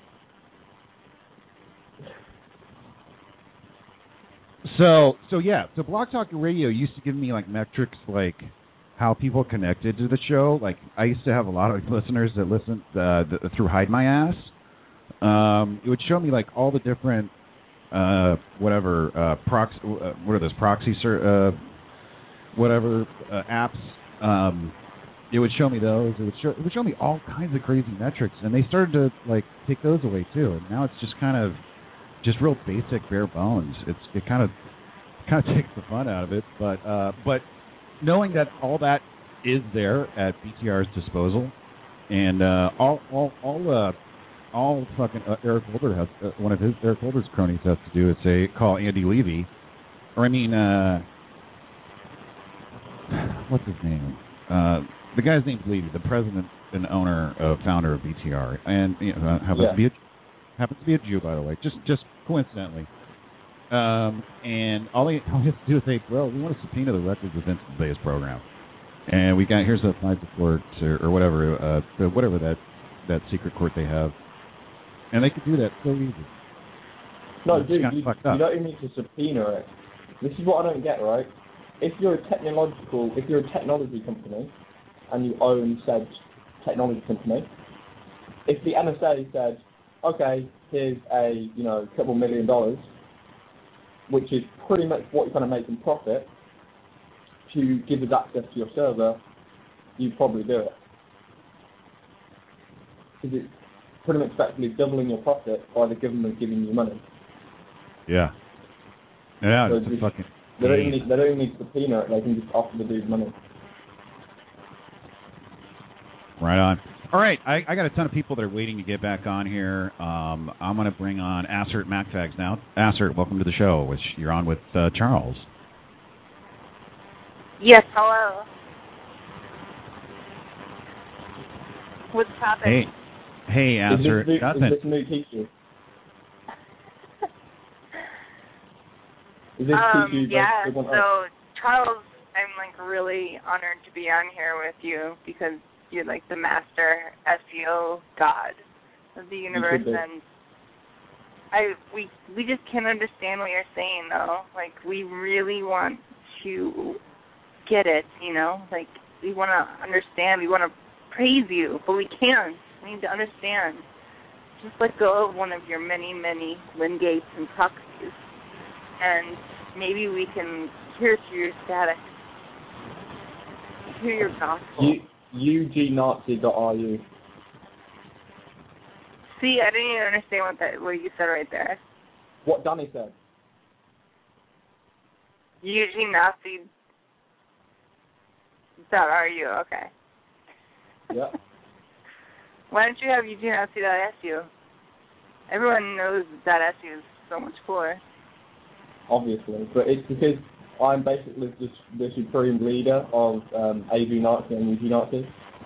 So Blog Talk Radio used to give me like metrics like how people connected to the show. Like I used to have a lot of listeners that listened through Hide My Ass. It would show me like all the different proxy apps. It would show me those. It would show me all kinds of crazy metrics, and they started to like take those away too. And now it's just kind of real basic, bare bones. It kind of takes the fun out of it. But knowing that all that is there at BTR's disposal, and all fucking Eric Holder has one of Eric Holder's cronies has to do is call Andy Levy, or I mean, what's his name? The guy's name's Levy, the president and founder of BTR, and happens to be a Jew, by the way, just coincidentally. And all he has to do is say, "Bro, we want to subpoena the records of Vince Bay's program," and here's the FISA court or whatever, whatever that secret court they have. And they could do that so easy. No, dude, you don't even need to subpoena it. This is what I don't get, right? If you're a technology company, and you own said technology company, if the NSA said, okay, here's a couple $1 million, which is pretty much what you're going to make in profit, to give us access to your server, you'd probably do it. Because it's pretty much effectively doubling your profit by the government giving you money. Yeah. Yeah, so it's a fucking... They don't even need to subpoena it, they can just offer the dude money. Right on. All right, I got a ton of people that are waiting to get back on here. I'm going to bring on Assert MacFags now. Assert, welcome to the show, which you're on with Charles. Yes, hello. What's the topic? Hey, answer. Nothing. Is this new teacher? Is this teacher? Yeah. So Charles, I'm like really honored to be on here with you because you're like the master SEO god of the universe, and we just can't understand what you're saying though. Like we really want to get it, you know. Like we want to understand, we want to praise you, but we can't. We need to understand. Just let go of one of your many, many Lynn Gates and proxies, and maybe we can hear through your static, hear your gospel. UGNazi.ru. See, I didn't even understand what you said right there. What Danny said. UGNazi.ru, okay. Yeah. Why don't you have UGNazi.su? Everyone knows that .su is so much cooler. Obviously, but it's because I'm basically the supreme leader of AV Nazi and UG Nazi.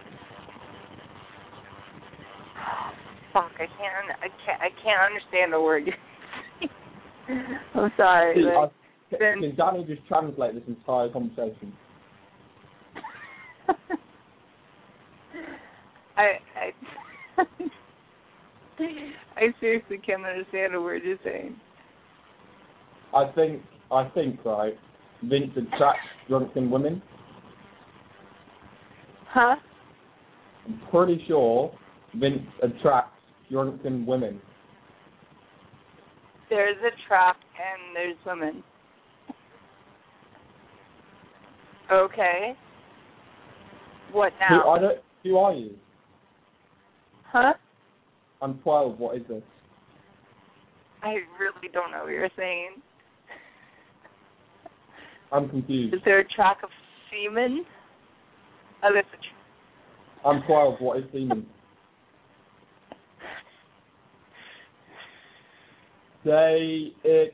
Fuck, I can't understand the word. I'm sorry. See, can Danny just translate this entire conversation? I seriously can't understand a word you're saying. I think, right, Vince attracts drunken women. Huh? I'm pretty sure Vince attracts drunken women. There's a trap and there's women. Okay. What now? Who are you? Huh? I'm 12. What is this? I really don't know what you're saying. I'm confused. Is there a track of semen? Oh, there's a I'm 12. What is semen? Say it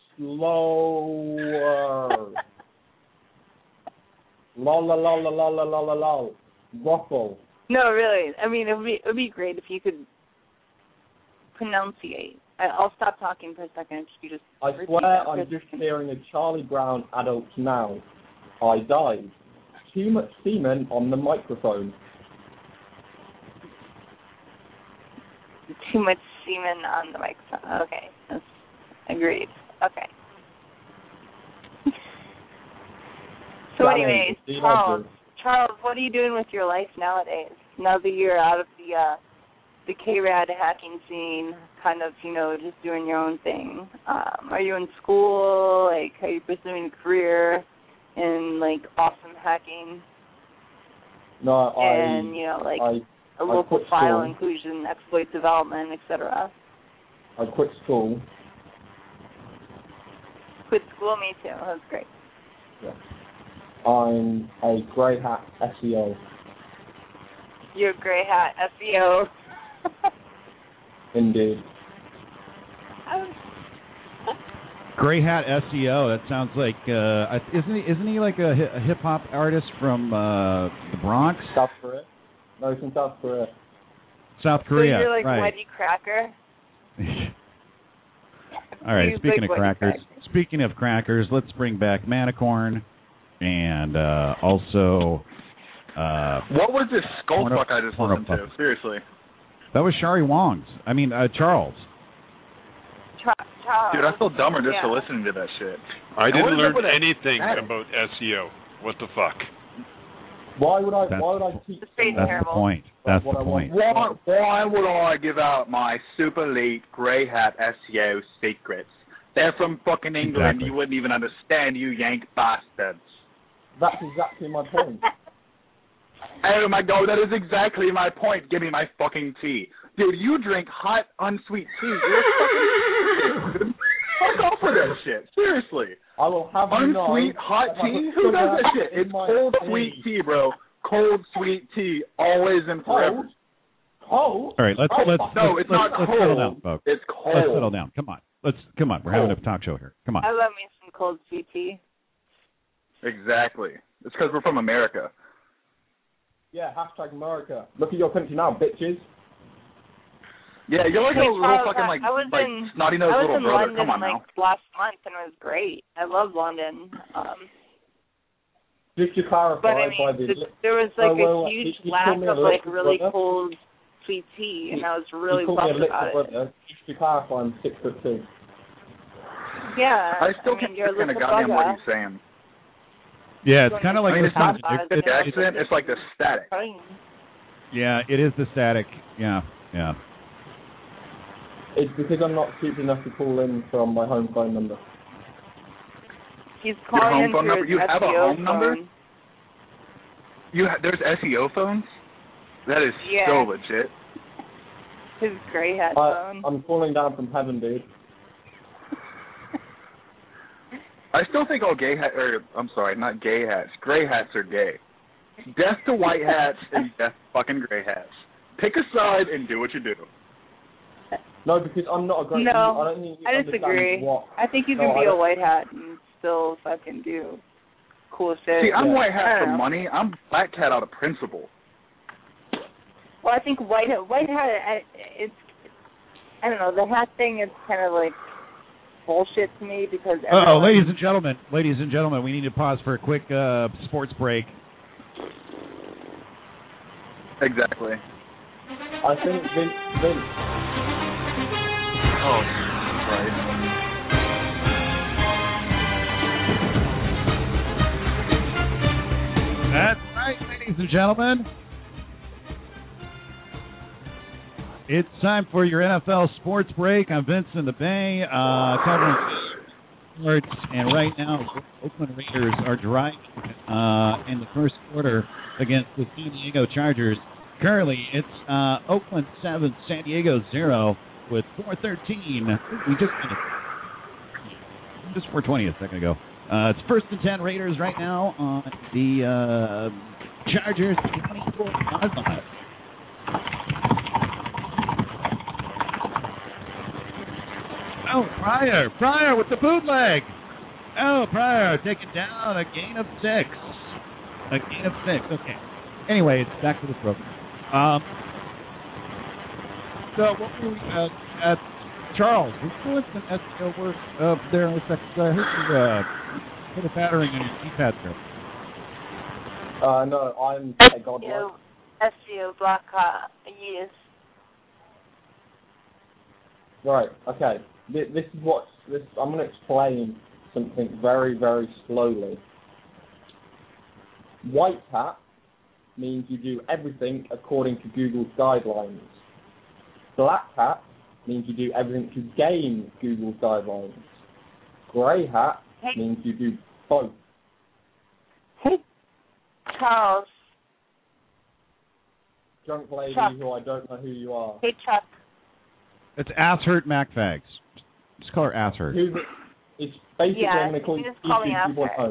slower. Lol, lol, lol, lol, lol, lol, lol. Waffle. No, really. I mean, it would be great if you could pronunciate. I'll stop talking for a second. You just I swear I'm just hearing a Charlie Brown adult now. I died. Too much semen on the microphone. Too much semen on the microphone. Okay, that's agreed. Okay. So anyways, Charles, what are you doing with your life nowadays? Now that you're out of the K-Rad hacking scene, kind of, you know, just doing your own thing. Are you in school? Like, are you pursuing a career in, like, awesome hacking? No, and, you know, like, a local file inclusion, exploit development, etc. I quit school. Quit school? Me too. That's great. Yeah. I'm a grey hat SEO. You're a grey hat SEO. Indeed. Grey hat SEO. That sounds like isn't he like a hip hop artist from the Bronx? South Korea. No, he's from South Korea. South Korea. So you're like right. Wedgie Cracker. All right. He's Speaking like of crackers, speaking of crackers, let's bring back Manicorn, and also. What was this skull fuck I just listened to? Seriously. That was Shari Wong's. I mean, Charles. Charles. Dude, I feel dumber just for listening to that shit. I didn't learn anything about SEO. What the fuck? Why would I teach? That's the point. That's the point. Why would I give out my super elite grey hat SEO secrets? They're from fucking England. Exactly. You wouldn't even understand, you yank bastards. That's exactly my point. Oh my god, that is exactly my point. Give me my fucking tea. Dude, you drink hot, unsweet tea. You're fucking fuck off with that shit. Seriously. I will have unsweet hot tea? Who does that shit? It's cold, sweet tea, bro. Cold, sweet tea, always and forever. Cold? All right, let's it's not cold. Settle down, folks. It's cold. Let's settle down. Come on. We're having a talk show here. Come on. I love me some cold sweet tea. Exactly. It's because we're from America. Yeah, hashtag America. Look at your country now, bitches. Yeah, you're like a little fucking like snotty nosed little brother. London, Come on now. Last month, and it was great. I love London. Just to clarify, but I mean, there was like a huge lack of like really cold sweet tea, and I was really bummed about it. Just to clarify, I'm 6'2". Yeah, I still can't understand a goddamn what he's saying. Yeah, it's kind of like it's not the accent. It's like the static. Yeah, it is the static. Yeah. It's because I'm not stupid enough to call in from my home phone number. He's calling in through his You have a home phone. number? There's SEO phones? That is so legit. His gray hat phone. I'm falling down from heaven, dude. I still think all gay hats, not gay hats. Gray hats are gay. Death to white hats and death to fucking gray hats. Pick a side and do what you do. No, because I'm not a great... No, I don't think you I disagree. What... I think you can be a white hat and still fucking do cool shit. See, I'm white hat for money. I'm black hat out of principle. Well, I think white hat, it's... I don't know, the hat thing is kind of like bullshit to me because... ladies and gentlemen, we need to pause for a quick sports break. Exactly. I think Vince. Oh, right. That's right, ladies and gentlemen. It's time for your NFL sports break. I'm Vince in the Bay, covering sports, and right now, Oakland Raiders are driving in the first quarter against the San Diego Chargers. Currently, it's Oakland 7, San Diego 0 with 4:13. We just 4:20 a second ago. It's 1st and 10 Raiders right now on the Chargers 24-yard line. Oh, Pryor with the bootleg. Oh, Pryor taking down a gain of 6. Okay. Anyway, it's back to the program. So what were we at Charles? We're doing some SEO work up there in a second. I heard you put a battering on your keypad there. No, I'm a godlike. SEO block, yes. Right, okay. This is I'm going to explain something very, very slowly. White hat means you do everything according to Google's guidelines. Black hat means you do everything to gain Google's guidelines. Grey hat means you do both. Hey, Charles. Drunk lady Chuck. who I don't know who you are. Hey, Chuck. It's Asshurt MacFags. Just call her Asshurt. It's basically I'm going to call you Asshurt. 2.0.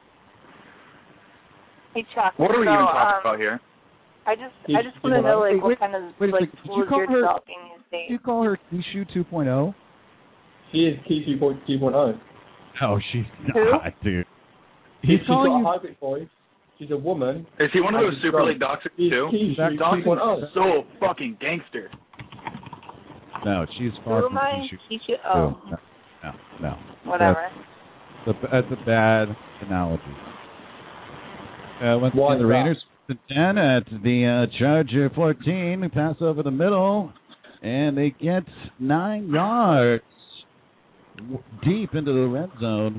Hey, Chuck. What are we even talking about here? I just want to know what kind of tools you're developing these days. Did you call her Kishu 2.0? She is Kishu 2.0. No, she's not, dude. She's got a hybrid voice. She's a woman. Is he one of those Super League doxers too? Kishu so fucking gangster. No, she's far from Kishu. Oh. No. Whatever. That's a bad analogy. Once again, the Raiders 10 at the Charger 14. We pass over the middle, and they get 9 yards deep into the red zone.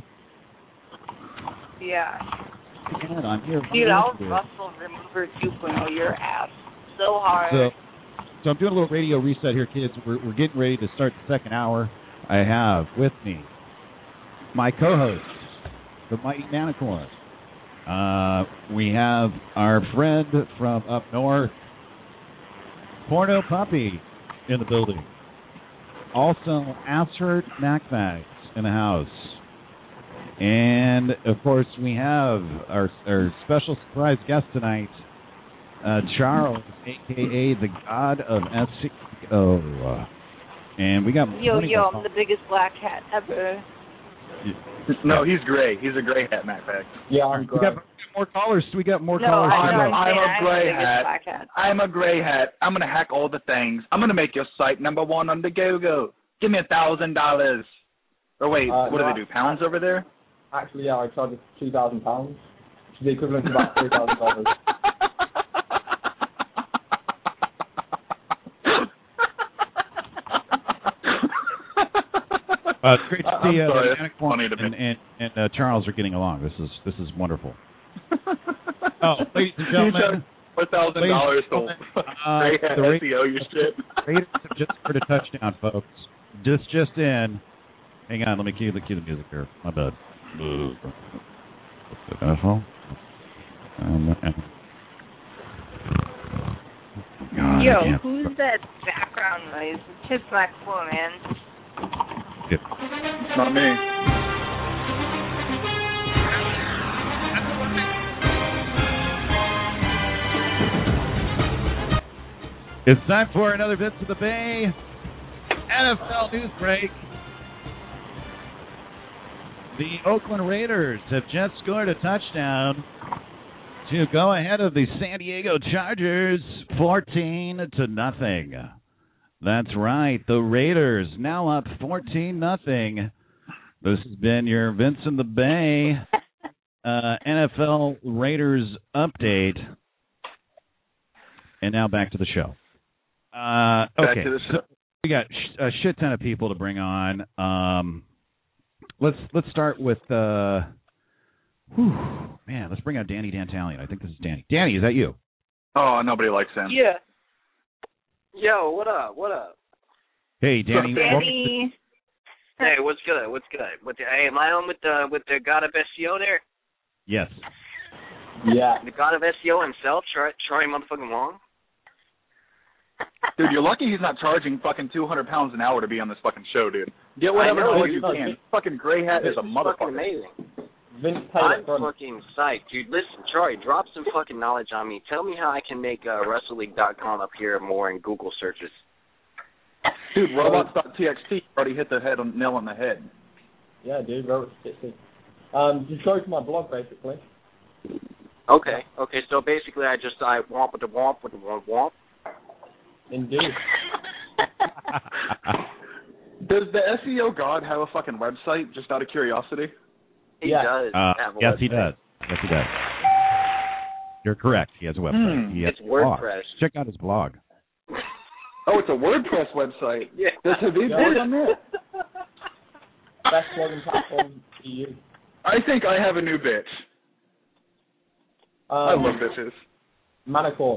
Yeah. And I'm here. Dude, I'll Russell Remover 2.0 your ass so hard. So I'm doing a little radio reset here, kids. We're getting ready to start the second hour. I have with me my co-host, the Mighty Manicore. We have our friend from up north, Porno Puppy, in the building. Also, Asshurt MacFags in the house. And, of course, we have our special surprise guest tonight, Charles, a.k.a. the God of SEO. And we got... Yo, I'm the biggest black hat ever. No, he's gray. He's a gray hat, MacFags. Yeah, I'm gray. more callers. We got more No, callers. I'm a gray hat. black hat. I'm a gray hat. I'm gonna hack all the things. I'm gonna make your site #1 on the Google. Give me $1,000. Or wait, what do they do? Pounds over there? Actually, yeah, I charge £2,000, which is the equivalent to about $3,000. It's great to see I'm sorry, the Manic One and Charles are getting along. This is wonderful. Oh, ladies and gentlemen, $4,000 to gray hat SEO your shit. Raiders have just scored a touchdown, folks. Just in. Hang on, let me cue the music here. My bad. God, Yo, who's that background noise? It's just not cool, man. It's not me. It's time for another Vince of the Bay NFL news break. The Oakland Raiders have just scored a touchdown to go ahead of the San Diego Chargers 14-0. That's right. The Raiders now up 14-0. This has been your Vince in the Bay NFL Raiders update. And now back to the show. Okay. To the show. So we got a shit ton of people to bring on. Let's start with let's bring out Danny Dantalian. I think this is Danny. Danny, is that you? Oh, nobody likes him. Yeah. Yo, what up? What up? Hey, Danny. Danny. Hey, what's good? What's good? Hey, am I on with the God of SEO there? Yes. Yeah. The God of SEO himself, Troy motherfucking Wong. Dude, you're lucky he's not charging fucking £200 an hour to be on this fucking show, dude. Get whatever knowledge you can. Fucking gray hat is a motherfucker. Fucking amazing. Vince I'm fucking psyched, dude. Listen, Troy, drop some fucking knowledge on me. Tell me how I can make WrestleLeague.com appear more in Google searches. Dude, robots.txt already hit the nail on the head. Yeah, dude, robots.txt. Just go to my blog, basically. Okay, so basically I womp with the womp. Indeed. Does the SEO god have a fucking website, just out of curiosity? He does have a yes, website. he does. Yes, he does. You're correct. He has a website. He has It's WordPress. blog. Check out his blog. Oh, it's a WordPress website. Yeah. Does he blog on that? Best blogging platform to use. I think I have a new bitch. I love bitches. Manicorn.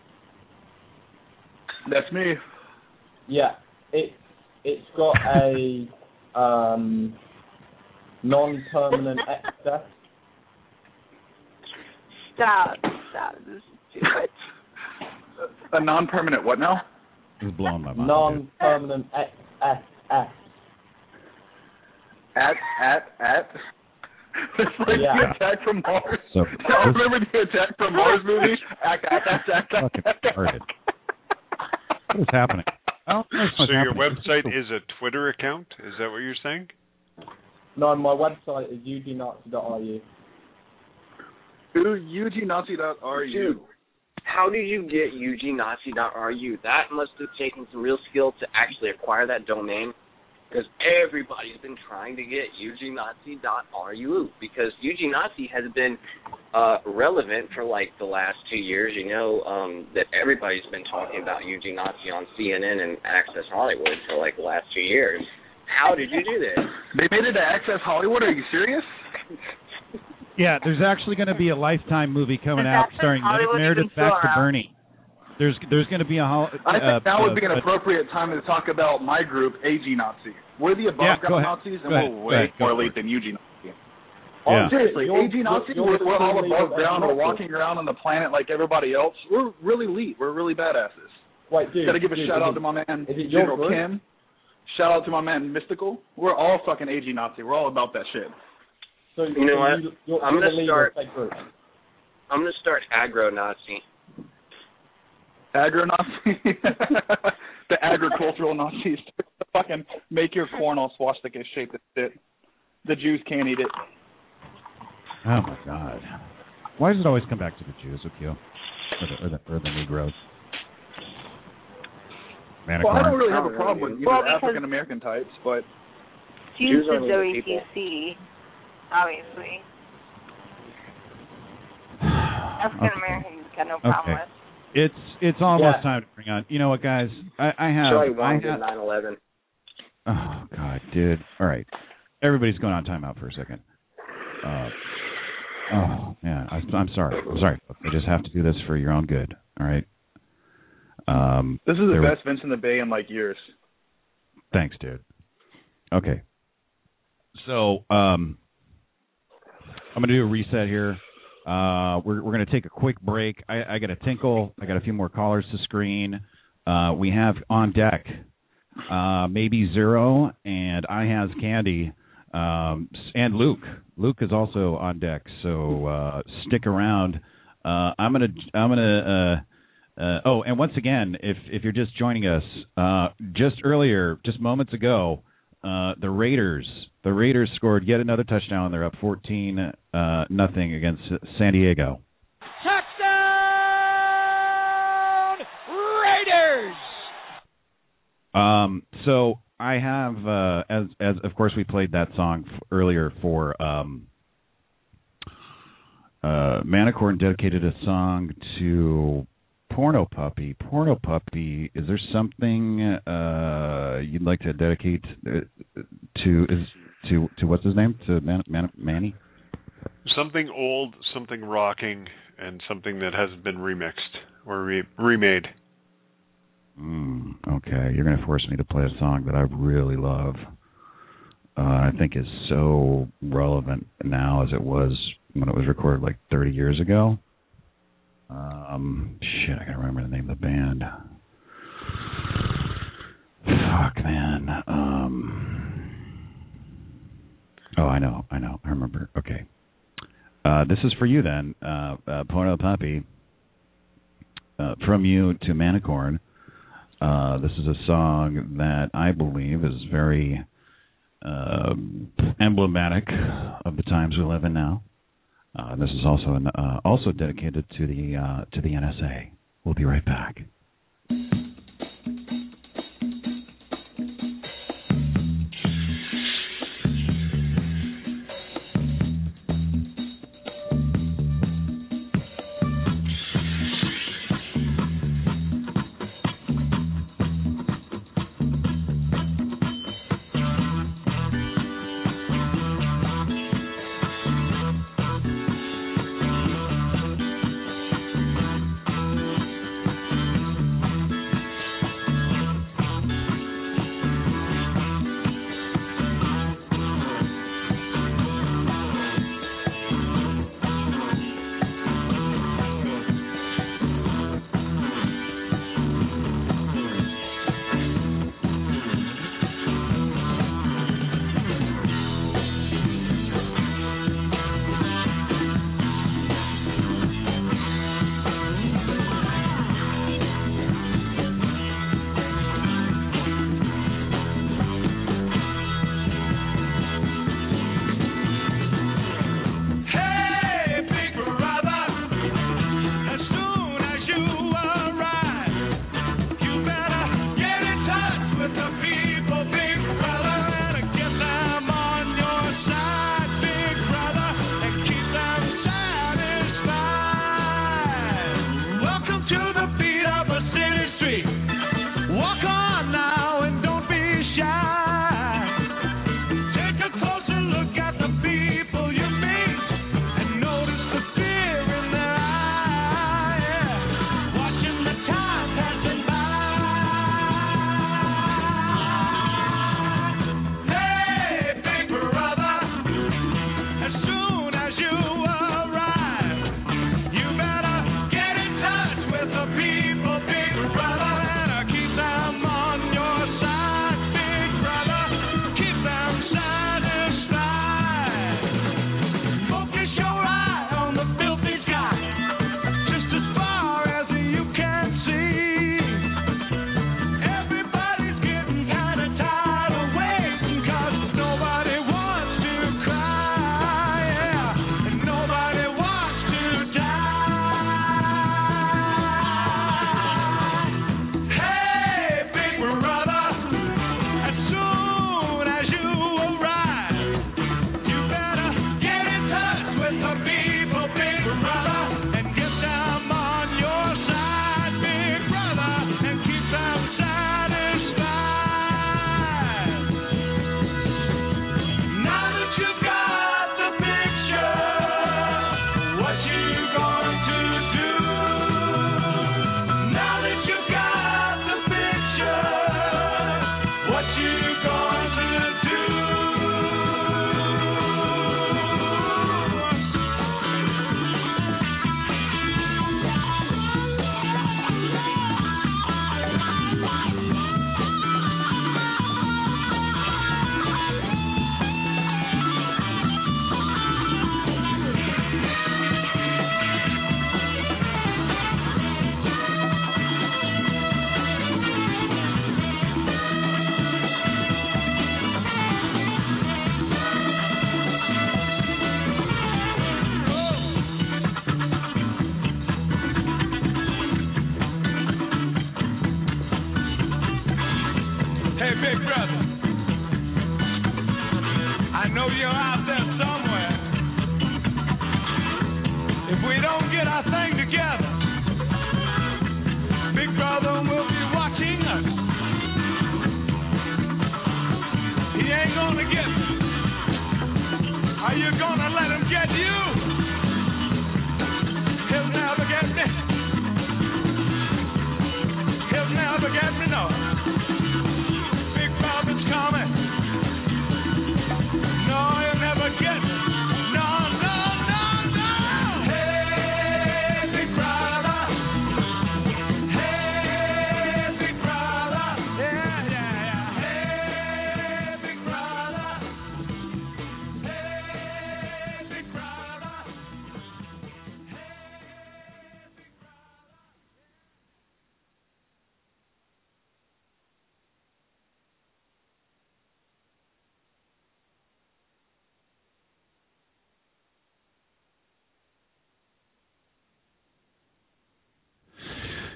That's me. Yeah, it's got a non-permanent excess. Stop. This is too much. A non-permanent what now? This is blowing my mind. Non-permanent XSS. At? It's like the Attack from Mars. So, I remember the Attack from Mars movie? Fucking retarded. What is happening? So your website is a Twitter account? Is that what you're saying? No, my website is ugnazi.ru. ugnazi.ru. How did you get ugnazi.ru? That must have taken some real skill to actually acquire that domain, because everybody's been trying to get ugnazi.ru, because ugnazi has been relevant for like the last 2 years. You know that everybody's been talking about ugnazi on CNN and Access Hollywood for like the last 2 years. How did you do this? They made it to Access Hollywood? Are you serious? Yeah, there's actually going to be a Lifetime movie coming out starring Meredith Baxter Burney. There's going to be a. I think that would be an appropriate time to talk about my group, AG Nazi. We're the above ground Nazis, and we're way more elite than UG Nazi. Yeah. Seriously, AG Nazi, we're all above ground. We're walking around on the planet like everybody else. We're really elite. We're really badasses. Wait, dude. Gotta give a shout out to my man, General Kim. Shout out to my man, Mystical. We're all fucking AG Nazi. We're all about that shit. So you know what? I'm gonna start Agro Nazi. Agro Nazi? The agricultural Nazis. Fucking make your corn all swastika shaped as shit. The Jews can't eat it. Oh my God. Why does it always come back to the Jews with you? Or the Negroes? Well, I don't really have a Well, problem with because African American types, but Jews are is only people. WTC, obviously. African Americans got no problem with. It's almost time to bring on. You know what, guys? I have. Charlie Wong did 9/11. Oh God, dude. All right, everybody's going on timeout for a second. Oh man, I'm sorry. I'm sorry. I just have to do this for your own good. All right. this is the best Vince in the Bay in like years. Thanks, dude. Okay. So I'm gonna do a reset here. We're gonna take a quick break. I got a tinkle. I got a few more callers to screen. We have on deck maybe Zero and I has Candy, and Luke. Luke is also on deck. So stick around. I'm gonna. Oh, and once again, if you're just joining us, just moments ago, the Raiders scored yet another touchdown. They're up 14-0 against San Diego. Touchdown, Raiders! So I have, as of course we played that song earlier for Manicorn dedicated a song to Porno Puppy. Porno Puppy, is there something you'd like to dedicate to what's his name? To Manny? Something old, something rocking, and something that hasn't been remixed or remade. Okay, you're going to force me to play a song that I really love. I think is so relevant now as it was when it was recorded like 30 years ago. Shit, I gotta remember the name of the band. Fuck, man. Oh, I know. I remember. Okay. This is for you then, Porno Puppy. From you to Manicorn. This is a song that I believe is very emblematic of the times we live in now. This is also dedicated to the NSA. We'll be right back.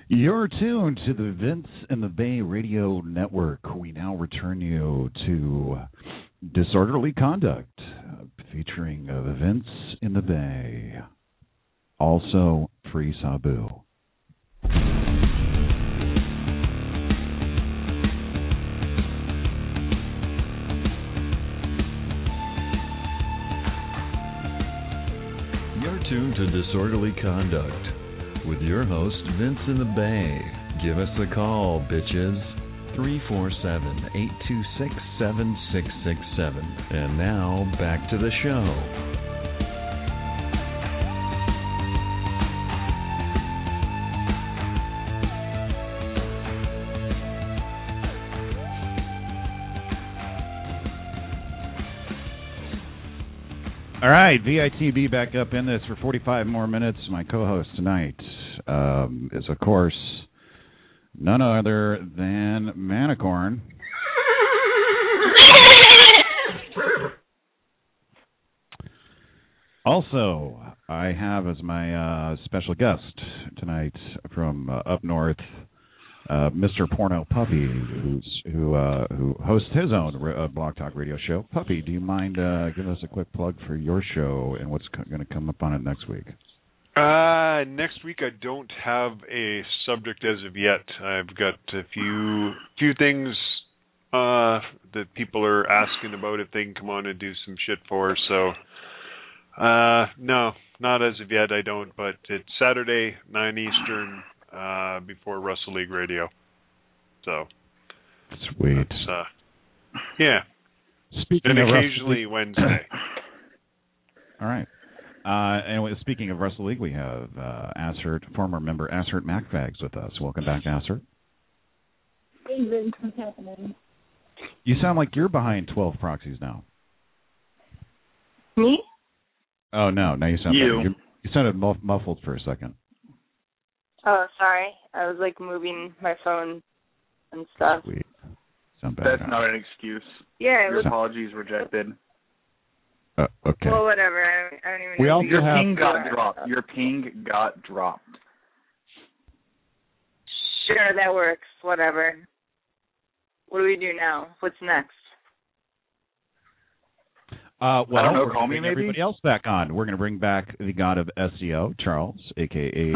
You're tuned to the Vince in the Bay Radio Network. We now return you to Disorderly Conduct, featuring Vince in the Bay. Also, Free Sabu. You're tuned to Disorderly Conduct with your host, Vince in the Bay. Give us a call, bitches. 347-826-7667. And now, back to the show. All right, VITB back up in this for 45 more minutes. My co-host tonight is, of course, none other than Manicorn. Also, I have as my special guest tonight from up north, Mr. Porno Puppy, who hosts his own Blog Talk radio show. Puppy, do you mind giving us a quick plug for your show and what's going to come up on it next week? Next week I don't have a subject as of yet. I've got a few things that people are asking about if they can come on and do some shit for. So, no, not as of yet. I don't. But it's Saturday, 9 Eastern. Before Wrestle League Radio. So sweet. Yeah. Speaking and of occasionally Wednesday. All right. And speaking of Wrestle League, we have former member Assert MacFags with us. Welcome back, Assert. Hey, Vince, what's happening? You sound like you're behind 12 proxies now. Me? Oh no! Now you sound. You sounded muffled for a second. Oh, sorry. I was like moving my phone and stuff. Sweet. Sound bad. That's not an excuse. Yeah, Your apologies rejected. Okay. Well, whatever. I don't even We know. also Your have ping got dropped. Your ping got dropped. Sure, that works. Whatever. What do we do now? What's next? Well, I don't know, we're call gonna me bring maybe? everybody else back on. We're going to bring back the god of SEO, Charles, a.k.a.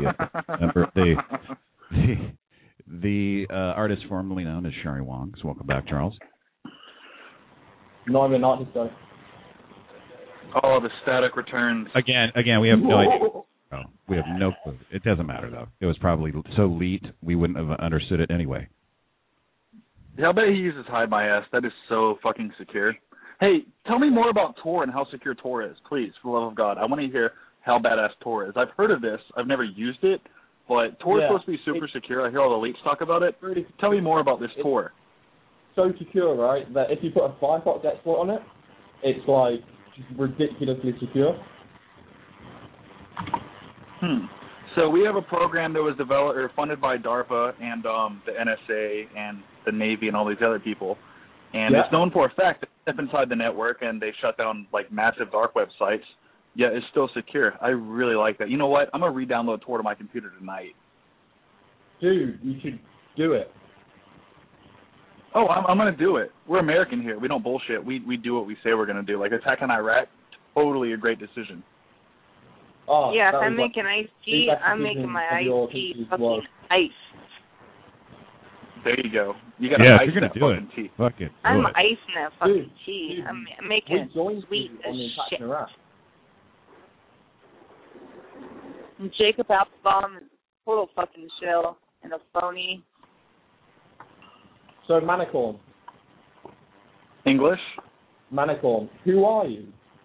the artist formerly known as Sherry Wong. So welcome back, Charles. No, I'm an artist, though. Oh, the static returns. Again, we have no idea. Oh, we have no clue. It doesn't matter, though. It was probably so leet, we wouldn't have understood it anyway. Yeah, I bet he uses Hide My Ass. That is so fucking secure. Hey, tell me more about Tor and how secure Tor is, please, for the love of God. I want to hear how badass Tor is. I've heard of this. I've never used it, but Tor is supposed to be super secure. I hear all the leaks talk about it. Tell me more about this Tor. So secure, right, that if you put a Firefox exploit on it, it's like just ridiculously secure. So we have a program that was developed or funded by DARPA and the NSA and the Navy and all these other people. And it's known for a fact that step inside the network and they shut down like massive dark websites, yet it's still secure. I really like that. You know what? I'm going to re-download Tor to my computer tonight. Dude, you should do it. Oh, I'm going to do it. We're American here. We don't bullshit. We do what we say we're going to do. Like attacking Iraq, totally a great decision. Oh, yeah, if I'm making iced tea, I'm making my iced tea fucking iced. There you go. You got to ice that fucking tea. Fuck it. I'm icing that fucking tea. I'm making it sweet as shit. And Jacob Applebaum is a total fucking shell and a phony. So, Manicorn. English? Manicorn. Who are you?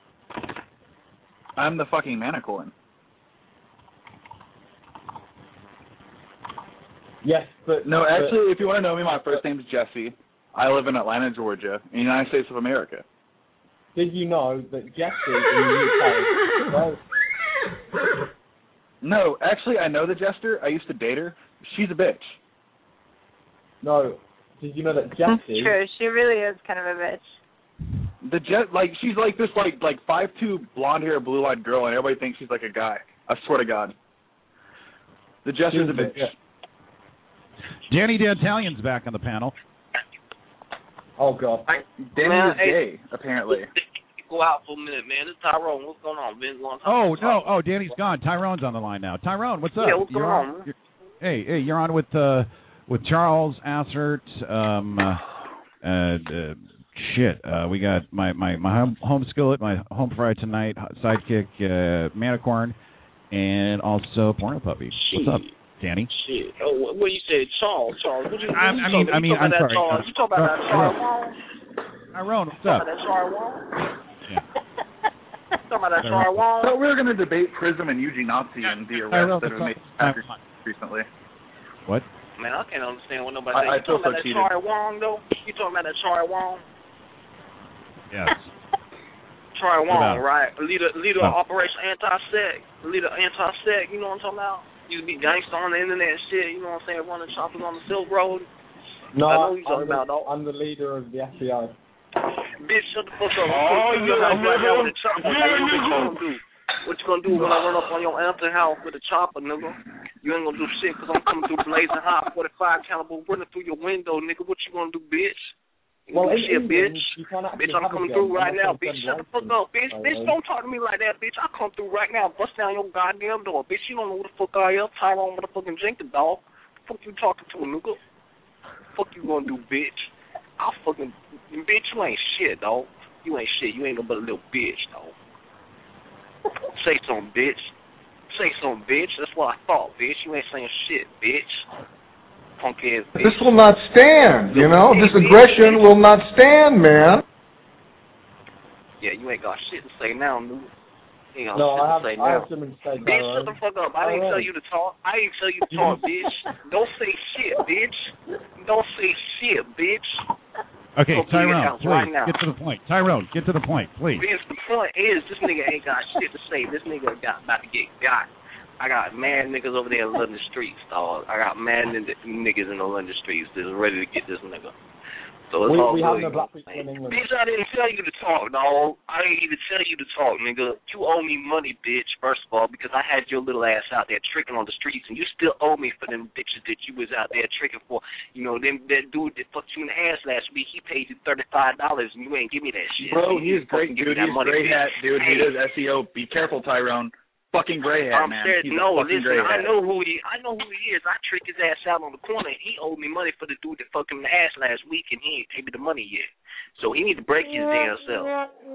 I'm the fucking Manicorn. Yes, but... No, actually, if you want to know me, my first name's Jesse. I live in Atlanta, Georgia, in the United States of America. Did you know that Jesse in the UK... No, actually, I know the Jester. I used to date her. She's a bitch. No, did you know that Jesse... That's true. She really is kind of a bitch. She's like this, like 5'2", blonde-haired, blue-eyed girl, and everybody thinks she's like a guy. I swear to God. The Jester's a bitch. Danny D'Italian's back on the panel. Oh, God. Danny is gay, apparently. Go out for a minute, man. This is Tyrone. What's going on? Been a long time. Oh, no. Oh, Danny's gone. Tyrone's on the line now. Tyrone, what's up? Yeah, what's going on? Hey, you're on with Charles Assert. We got my home skillet, my home fry tonight, sidekick, Manicorn, and also Porno Puppy. What's up, Danny? Shit. Oh, what you said, Charles? What you I'm sorry. You talking about that Charles Wong? Tyrone, what's up? Talking about that Charles Wong? Yeah. Talking about that Charles Wong? So we were going to debate Prism and Eugene Nazi and the arrests that have made recently. What? Man, I can't understand what nobody says. You talking about that Charlie Wong, though? You talking about that Charlie Wong? Yes. Charlie Wong, right? Leader of Operation Anti-Sec. Leader of Anti-Sec, you know what I'm talking about? Used to be gangster on the internet and shit, you know what I'm saying? Running choppers on the Silk Road. No, I know what you're talking about, though. I'm the leader of the FBI. Bitch, shut the fuck up. What you gonna do when I run up on your empty house with a chopper, nigga? You ain't gonna do shit because I'm coming through blazing hot, 45 caliber running through your window, nigga. What you gonna do, bitch? Well, shit, bitch. Bitch, I'm coming through right now. Bitch, shut the fuck up, bitch. Bitch, don't talk to me like that, bitch. I come through right now, bust down your goddamn door. Bitch, you don't know who the fuck I am. Tyrone motherfucking Jenkins, dog. The fuck you talking to, nigga? Fuck you gonna do, bitch? I'll fucking... Bitch, you ain't shit, dog. You ain't shit. You ain't no but a little bitch, dog. Say something, bitch. Say something, bitch. That's what I thought, bitch. You ain't saying shit, bitch. Punk ass bitch. This will not stand, you know? This aggression will not stand, man. Yeah, you ain't got shit to say now, dude. You ain't got No, shit I have to say now. something to say, bitch, shut the fuck up. I didn't tell you to talk. Bitch. Don't say shit, bitch. Don't say shit, bitch. Okay, Tyrone, please, right get to the point. Tyrone, get to the point, please. Bitch, the point is, this nigga ain't got shit to say. This nigga about to get got. I got mad niggas over there in London streets, dog. I got mad niggas in the London streets that's ready to get this nigga. So it's all we good. have no black people in England. Bitch, I didn't tell you to talk, dog. I didn't even tell you to talk, nigga. You owe me money, bitch, first of all, because I had your little ass out there tricking on the streets, and you still owe me for them bitches that you was out there tricking for. You know, that dude that fucked you in the ass last week, he paid you $35, and you ain't give me that shit. Bro, so he's great, dude. He's gray hat, dude. He does SEO. Be careful, Tyrone. Fucking gray hat, man. I know who he is. I tricked his ass out on the corner, and he owed me money for the dude that fucked him in the ass last week, and he ain't paid me the money yet. So he need to break his damn self.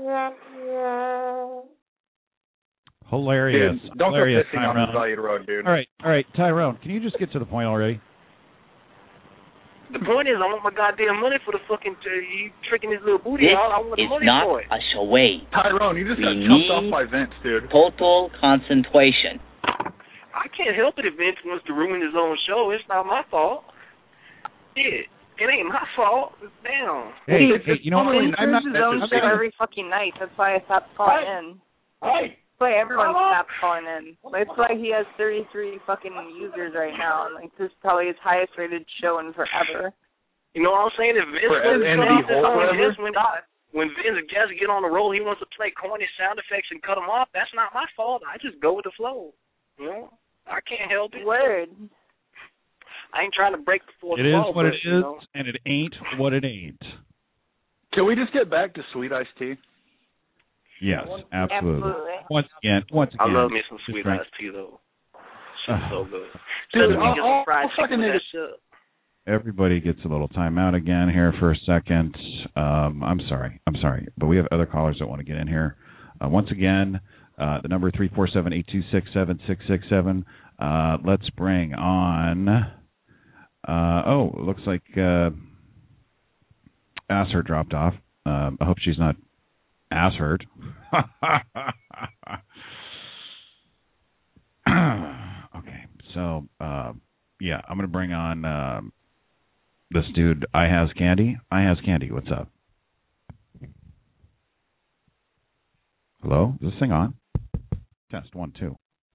Hilarious. Dude, don't Hilarious, go pissing on the side of the road, dude. All right, Tyrone, can you just get to the point already? The point is, I want my goddamn money for the fucking you tricking his little booty. I want the money for it. This is not a charade. Tyrone, you just got chumped off by Vince, dude. Total concentration. I can't help it if Vince wants to ruin his own show. It's not my fault. It ain't my fault. Damn. Hey, you know what? Vince ruins his own show every fucking night. That's why I stopped calling in. Hey. That's why everyone stopped calling in. That's why he has 33 fucking users right now. And like, this is probably his highest rated show in forever. You know what I'm saying? If Vince when Vince gets get on the roll, he wants to play corny sound effects and cut them off. That's not my fault. I just go with the flow. You know, I can't help it. Word. I ain't trying to break the fourth wall. It is what it is, know? And it ain't what it ain't. Can we just get back to sweet iced tea? Yes, absolutely. Once again. I love me some sweet iced tea though. Shit's so good. Dude, everybody gets a little time out again here for a second. I'm sorry, but we have other callers that want to get in here. Once again, the number 347-826-7667. Let's bring on. It looks like Asher dropped off. I hope she's not ass hurt. Okay, so yeah, I'm gonna bring on this dude. I has Candy. What's up? Hello, is this thing on? Test 1 2.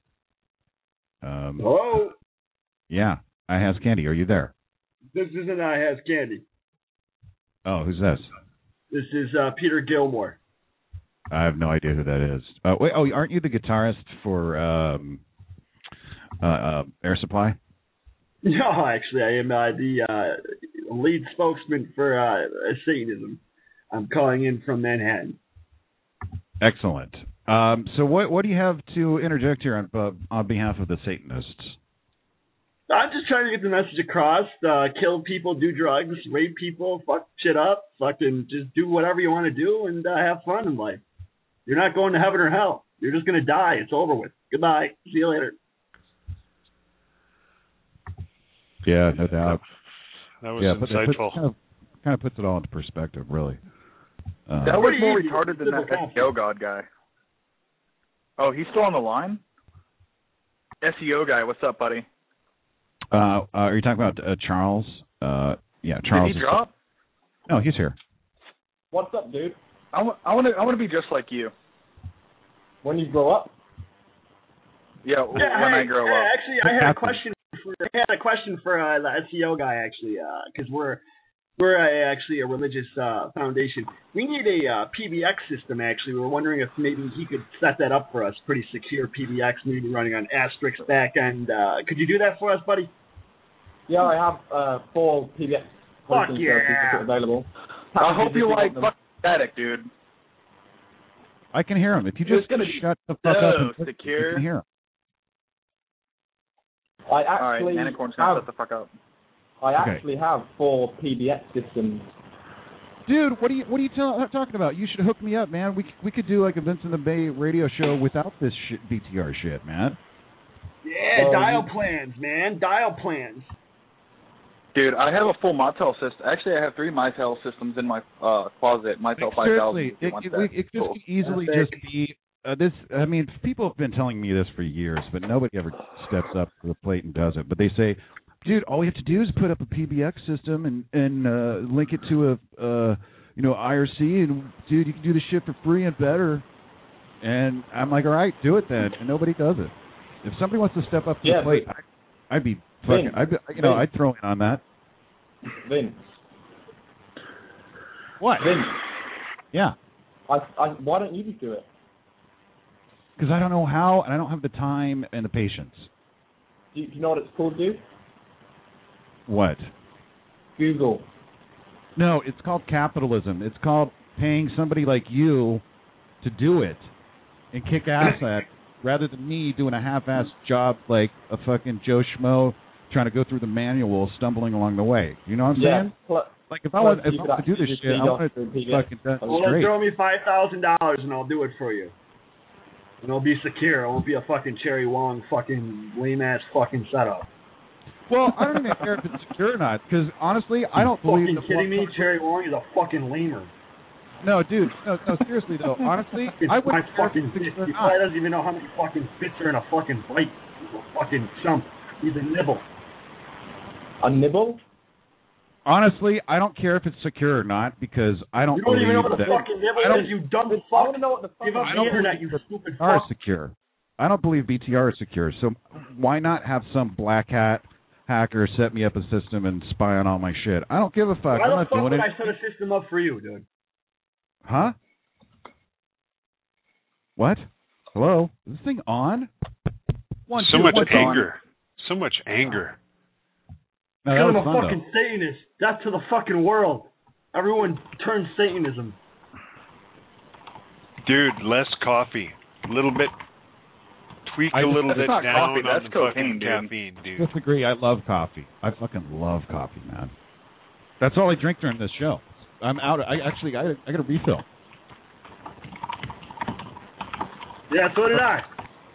Hello. Yeah, I has Candy. Are you there? This isn't I has Candy. Oh, who's this? This is Peter Gilmore. I have no idea who that is. Wait, aren't you the guitarist for Air Supply? No, actually, I am the lead spokesman for Satanism. I'm calling in from Manhattan. Excellent. So what do you have to interject here on behalf of the Satanists? I'm just trying to get the message across. Kill people, do drugs, rape people, fuck shit up, fucking just do whatever you want to do and have fun in life. You're not going to heaven or hell. You're just going to die. It's over with. Goodbye. See you later. Yeah, no doubt. That was insightful. Kind of puts it all into perspective, really. That was more retarded than that SEO God guy. Oh, he's still on the line? SEO guy, what's up, buddy? Are you talking about Charles? Yeah, Charles. Did he drop? No, he's here. What's up, dude? I want to be just like you. When you grow up? Yeah, when I grow up. Actually, I had a question for the SEO guy, actually, because we're actually a religious foundation. We need a PBX system, actually. We're wondering if maybe he could set that up for us. Pretty secure PBX, maybe running on Asterisk backend. Could you do that for us, buddy? Yeah, I have 4 PBX hosting services available. I hope you like fucking static, dude. I can hear him. If you just shut the fuck up and listen, you can hear him. I actually Manicorn's gonna shut the fuck up. I actually have 4 PBX systems. Dude, what are you talking about? You should hook me up, man. We could do like a Vince in the Bay radio show without this BTR shit, man. Yeah, dial plans, man. Dial plans. Dude, I have a full Mitel system. Actually, I have 3 Mitel systems in my closet. Mitel 5000. Seriously, it could easily just be this. I mean, people have been telling me this for years, but nobody ever steps up to the plate and does it. But they say, dude, all you have to do is put up a PBX system and link it to a IRC, and dude, you can do the shit for free and better. And I'm like, all right, do it then. And nobody does it. If somebody wants to step up to the plate, I'd be fucking. I'd throw in on that. Vince. What? Vince. Yeah. Why don't you just do it? Because I don't know how, and I don't have the time and the patience. Do you know what it's called, dude? What? Google. No, it's called capitalism. It's called paying somebody like you to do it and kick ass at, rather than me doing a half-assed job like a fucking Joe Schmo trying to go through the manual, stumbling along the way. You know what I'm saying? Like if I want to do this shit, I want it fucking done straight. Throw me $5,000 and I'll do it for you. And it'll be secure. It won't be a fucking Cherry Wong fucking lame-ass fucking setup. Well, I don't even care if it's secure or not, because honestly, I don't believe... Fucking kidding me? Cherry Wong is a fucking lamer. No, dude. No, seriously, though. Honestly, I wouldn't care if it's secure or not. He probably doesn't even know how many fucking bits are in a fucking bite. He's a fucking chump. He's a nibble. A nibble? Honestly, I don't care if it's secure or not, because I don't believe that... You don't even know what the fucking nibble is, you dumb fuck. I don't know what the fuck is. Give up the internet, you stupid fuck. BTR is secure. I don't believe BTR is secure, so why not have some black hat hacker set me up a system and spy on all my shit? I don't give a fuck. I'm not doing it. Why the fuck would I set a system up for you, dude? Huh? What? Hello? Is this thing on? So much anger. So much anger. Because I'm a fucking Satanist. That's to the fucking world. Everyone turns Satanism. Dude, less coffee. A little bit. Tweak a little bit down on the fucking caffeine, dude. Disagree. I love coffee. I fucking love coffee, man. That's all I drink during this show. I'm out. I got a refill. Yeah, so did I.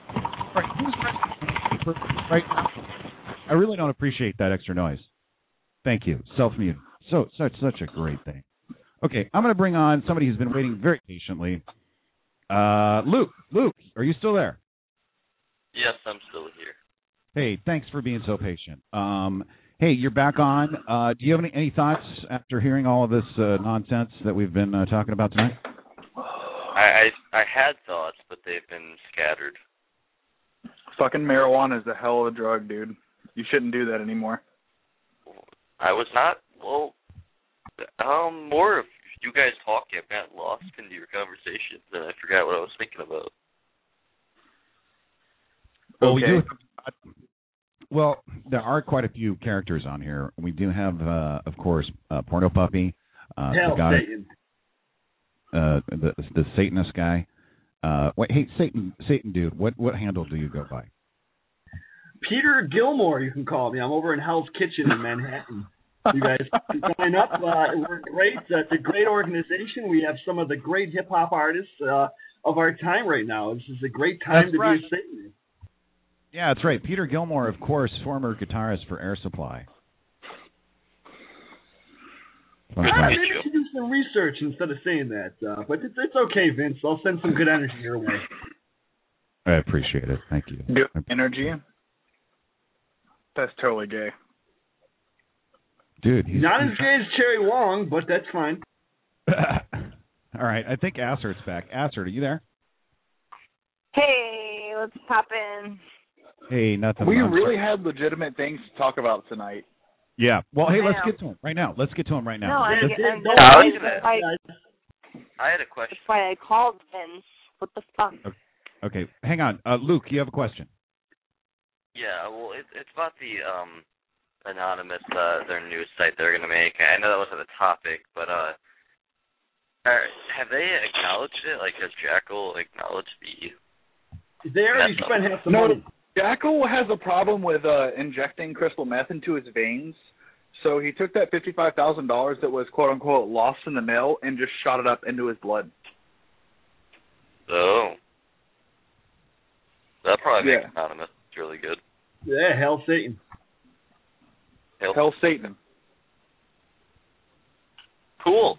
Right now. I really don't appreciate that extra noise. Thank you. Self-mute. Such a great thing. Okay, I'm going to bring on somebody who's been waiting very patiently. Luke, are you still there? Yes, I'm still here. Hey, thanks for being so patient. Hey, you're back on. Do you have any thoughts after hearing all of this nonsense that we've been talking about tonight? I had thoughts, but they've been scattered. Fucking marijuana is a hell of a drug, dude. You shouldn't do that anymore. I was not. Well, more of you guys talking, I got lost into your conversation, and I forgot what I was thinking about. Well, Well, there are quite a few characters on here. We do have, of course, Porno Puppy. Hell, Satan. The Satanist guy. Wait, hey, Satan, dude, what handle do you go by? Peter Gilmore, you can call me. I'm over in Hell's Kitchen in Manhattan. You guys can sign up. We're great. It's a great organization. We have some of the great hip-hop artists of our time right now. This is a great time to be a Satanist. Yeah, that's right. Peter Gilmore, of course, former guitarist for Air Supply. Maybe I should do some research instead of saying that. But it's okay, Vince. I'll send some good energy your way. I appreciate it. Thank you. Good energy? That's totally gay. Dude, he's not as gay as Cherry Wong, but that's fine. All right, I think Assert's back. Assert, are you there? Hey, let's pop in. Hey, nothing. We really had legitimate things to talk about tonight. Yeah. Well, hey, let's get to him right now. Let's get to him right now. No, I had a question. That's why I called Vince. What the fuck? Okay, hang on. Luke, you have a question. Yeah, well, it's about the Anonymous, their news site they're going to make. I know that wasn't the topic, but have they acknowledged it? Like, has Jackal acknowledged the... They already spent half the money. Jackal has a problem with injecting crystal meth into his veins, so he took that $55,000 that was quote-unquote lost in the mail and just shot it up into his blood. Oh. That probably makes Anonymous really good. Yeah, Hell Satan. Hell Satan. Cool.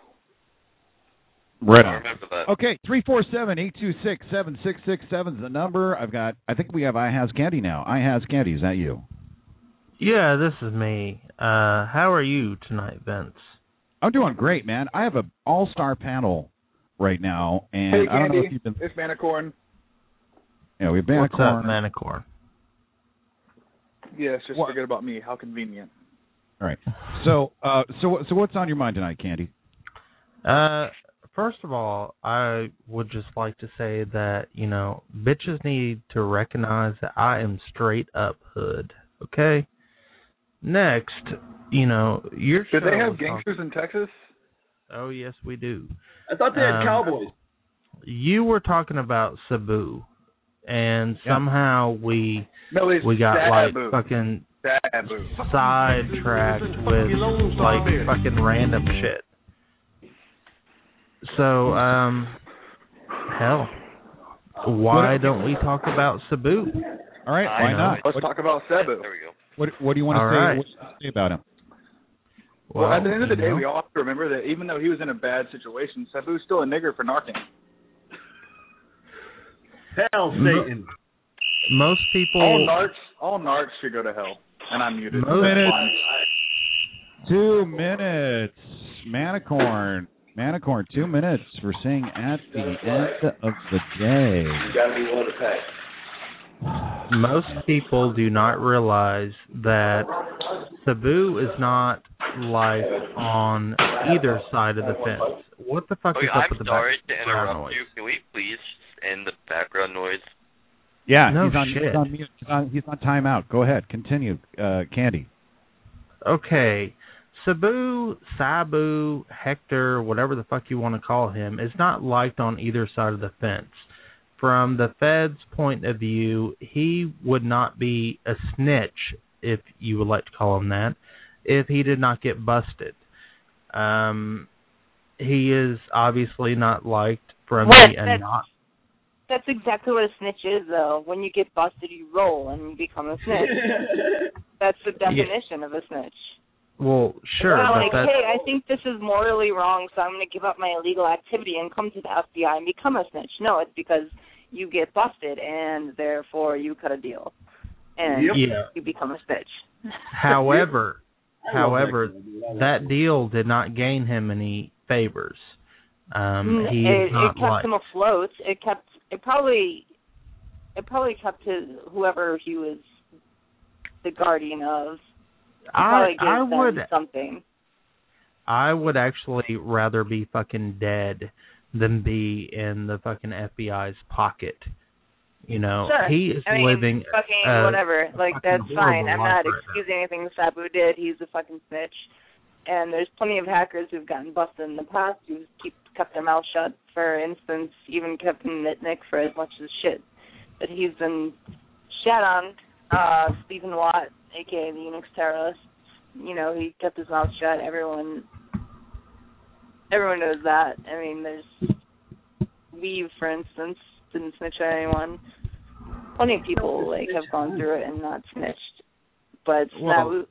Right I on. remember that. Okay, 347-826-7667 is the number. I think we have I Has Candy now. I Has Candy, is that you? Yeah, this is me. How are you tonight, Vince? I'm doing great, man. I have an all-star panel right now, and hey, I don't know Candy, if you've been... it's Manicorn. Yeah, we have Manicorn. What's up, Manicorn? Yes, just forget about me. How convenient. All right. So what's on your mind tonight, Candy? First of all, I would just like to say that, bitches need to recognize that I am straight up hood, okay? Next, your Do they have show gangsters in Texas? Oh, yes, we do. I thought they had cowboys. You were talking about Sabu, and somehow we got Sabu. like fucking Sabu. sidetracked with like fucking random shit. So, hell, why don't we talk about Sabu? All right, why not? Let's talk about Sabu. There we go. What do you want to say? Right. What do you want to say about him? Well, at the end of the day, we all have to remember that even though he was in a bad situation, Sabu's still a nigger for narking. Hell, Satan. Most people... All narcs should go to hell. And I'm muted. 2 minutes. Manicorn, 2 minutes for saying at the end of the day. You gotta be willing to pay. Most people do not realize that Sabu is not like on either side of the fence. What the fuck is up with the background noise? I'm sorry to interrupt you. Can we please end the background noise? Yeah, no he's on shit. He's on timeout. Go ahead, continue, Candy. Okay. Sabu, Hector, whatever the fuck you want to call him, is not liked on either side of the fence. From the Fed's point of view, he would not be a snitch, if you would like to call him that, if he did not get busted. He is obviously not liked from That's exactly what a snitch is, though. When you get busted, you roll and you become a snitch. That's the definition of a snitch. Well, sure. But hey, I think this is morally wrong, so I'm going to give up my illegal activity and come to the FBI and become a snitch. No, it's because you get busted, and therefore you cut a deal. And you become a snitch. However, that deal did not gain him any favors. It kept him afloat. It probably kept whoever he was the guardian of. I would something. I would actually rather be fucking dead than be in the fucking FBI's pocket. You know, Sure. he is I mean, living fucking whatever. Like, that's fucking fine. horrible I'm life not right excusing anything Sabu did. He's a fucking snitch. And there's plenty of hackers who've gotten busted in the past who kept their mouth shut. For instance, even Kevin Mitnick, for as much as shit that he's been shat on. Stephen Watt, a.k.a. the Unix terrorist, you know, he kept his mouth shut. Everyone knows that. I mean, there's Weave, for instance, didn't snitch on anyone. Plenty of people like have gone through it and not snitched. But Sabu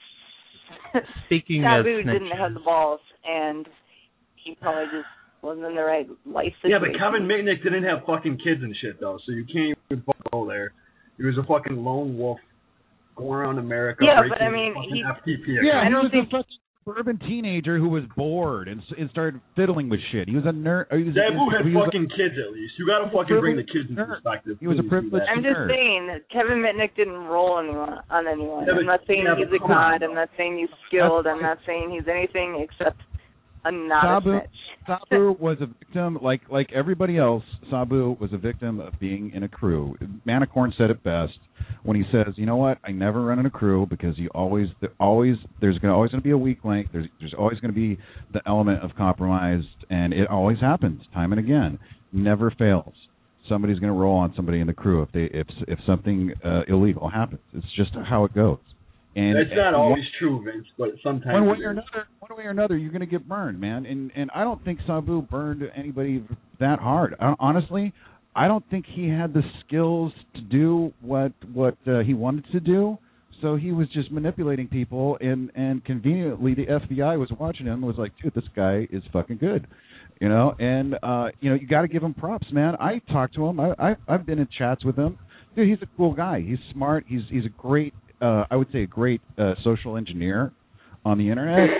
Speaking Sabu of didn't have the balls, and he probably just wasn't in the right life situation. Yeah, but Kevin Mitnick didn't have fucking kids and shit, though, so you can't even go there. He was a fucking lone wolf going around America. Yeah, but I mean, I don't think a suburban teenager who was bored and started fiddling with shit. He was a nerd. Sabu had fucking kids, at least. You gotta fucking bring the kids into perspective. He was a privileged I'm just saying that Kevin Mitnick didn't roll on anyone. Yeah, I'm not saying he's a god. I'm not saying he's skilled. I'm not saying he's anything except not a snitch. Sabu was a victim, like everybody else. Sabu was a victim of being in a crew. Manicorn said it best when he says, "You know what? I never run in a crew because there's always going to be a weak link. There's always going to be the element of compromise, and it always happens time and again. Never fails. Somebody's going to roll on somebody in the crew if something illegal happens. It's just how it goes." And it's not always true, Vince, but sometimes one way or another, you're going to get burned, man. And I don't think Sabu burned anybody that hard. Honestly, I don't think he had the skills to do what he wanted to do. So he was just manipulating people, and conveniently the FBI was watching him and was like, dude, this guy is fucking good. You know, and you got to give him props, man. I talked to him. I've been in chats with him. Dude, he's a cool guy. He's smart. He's a great I would say a great social engineer on the internet,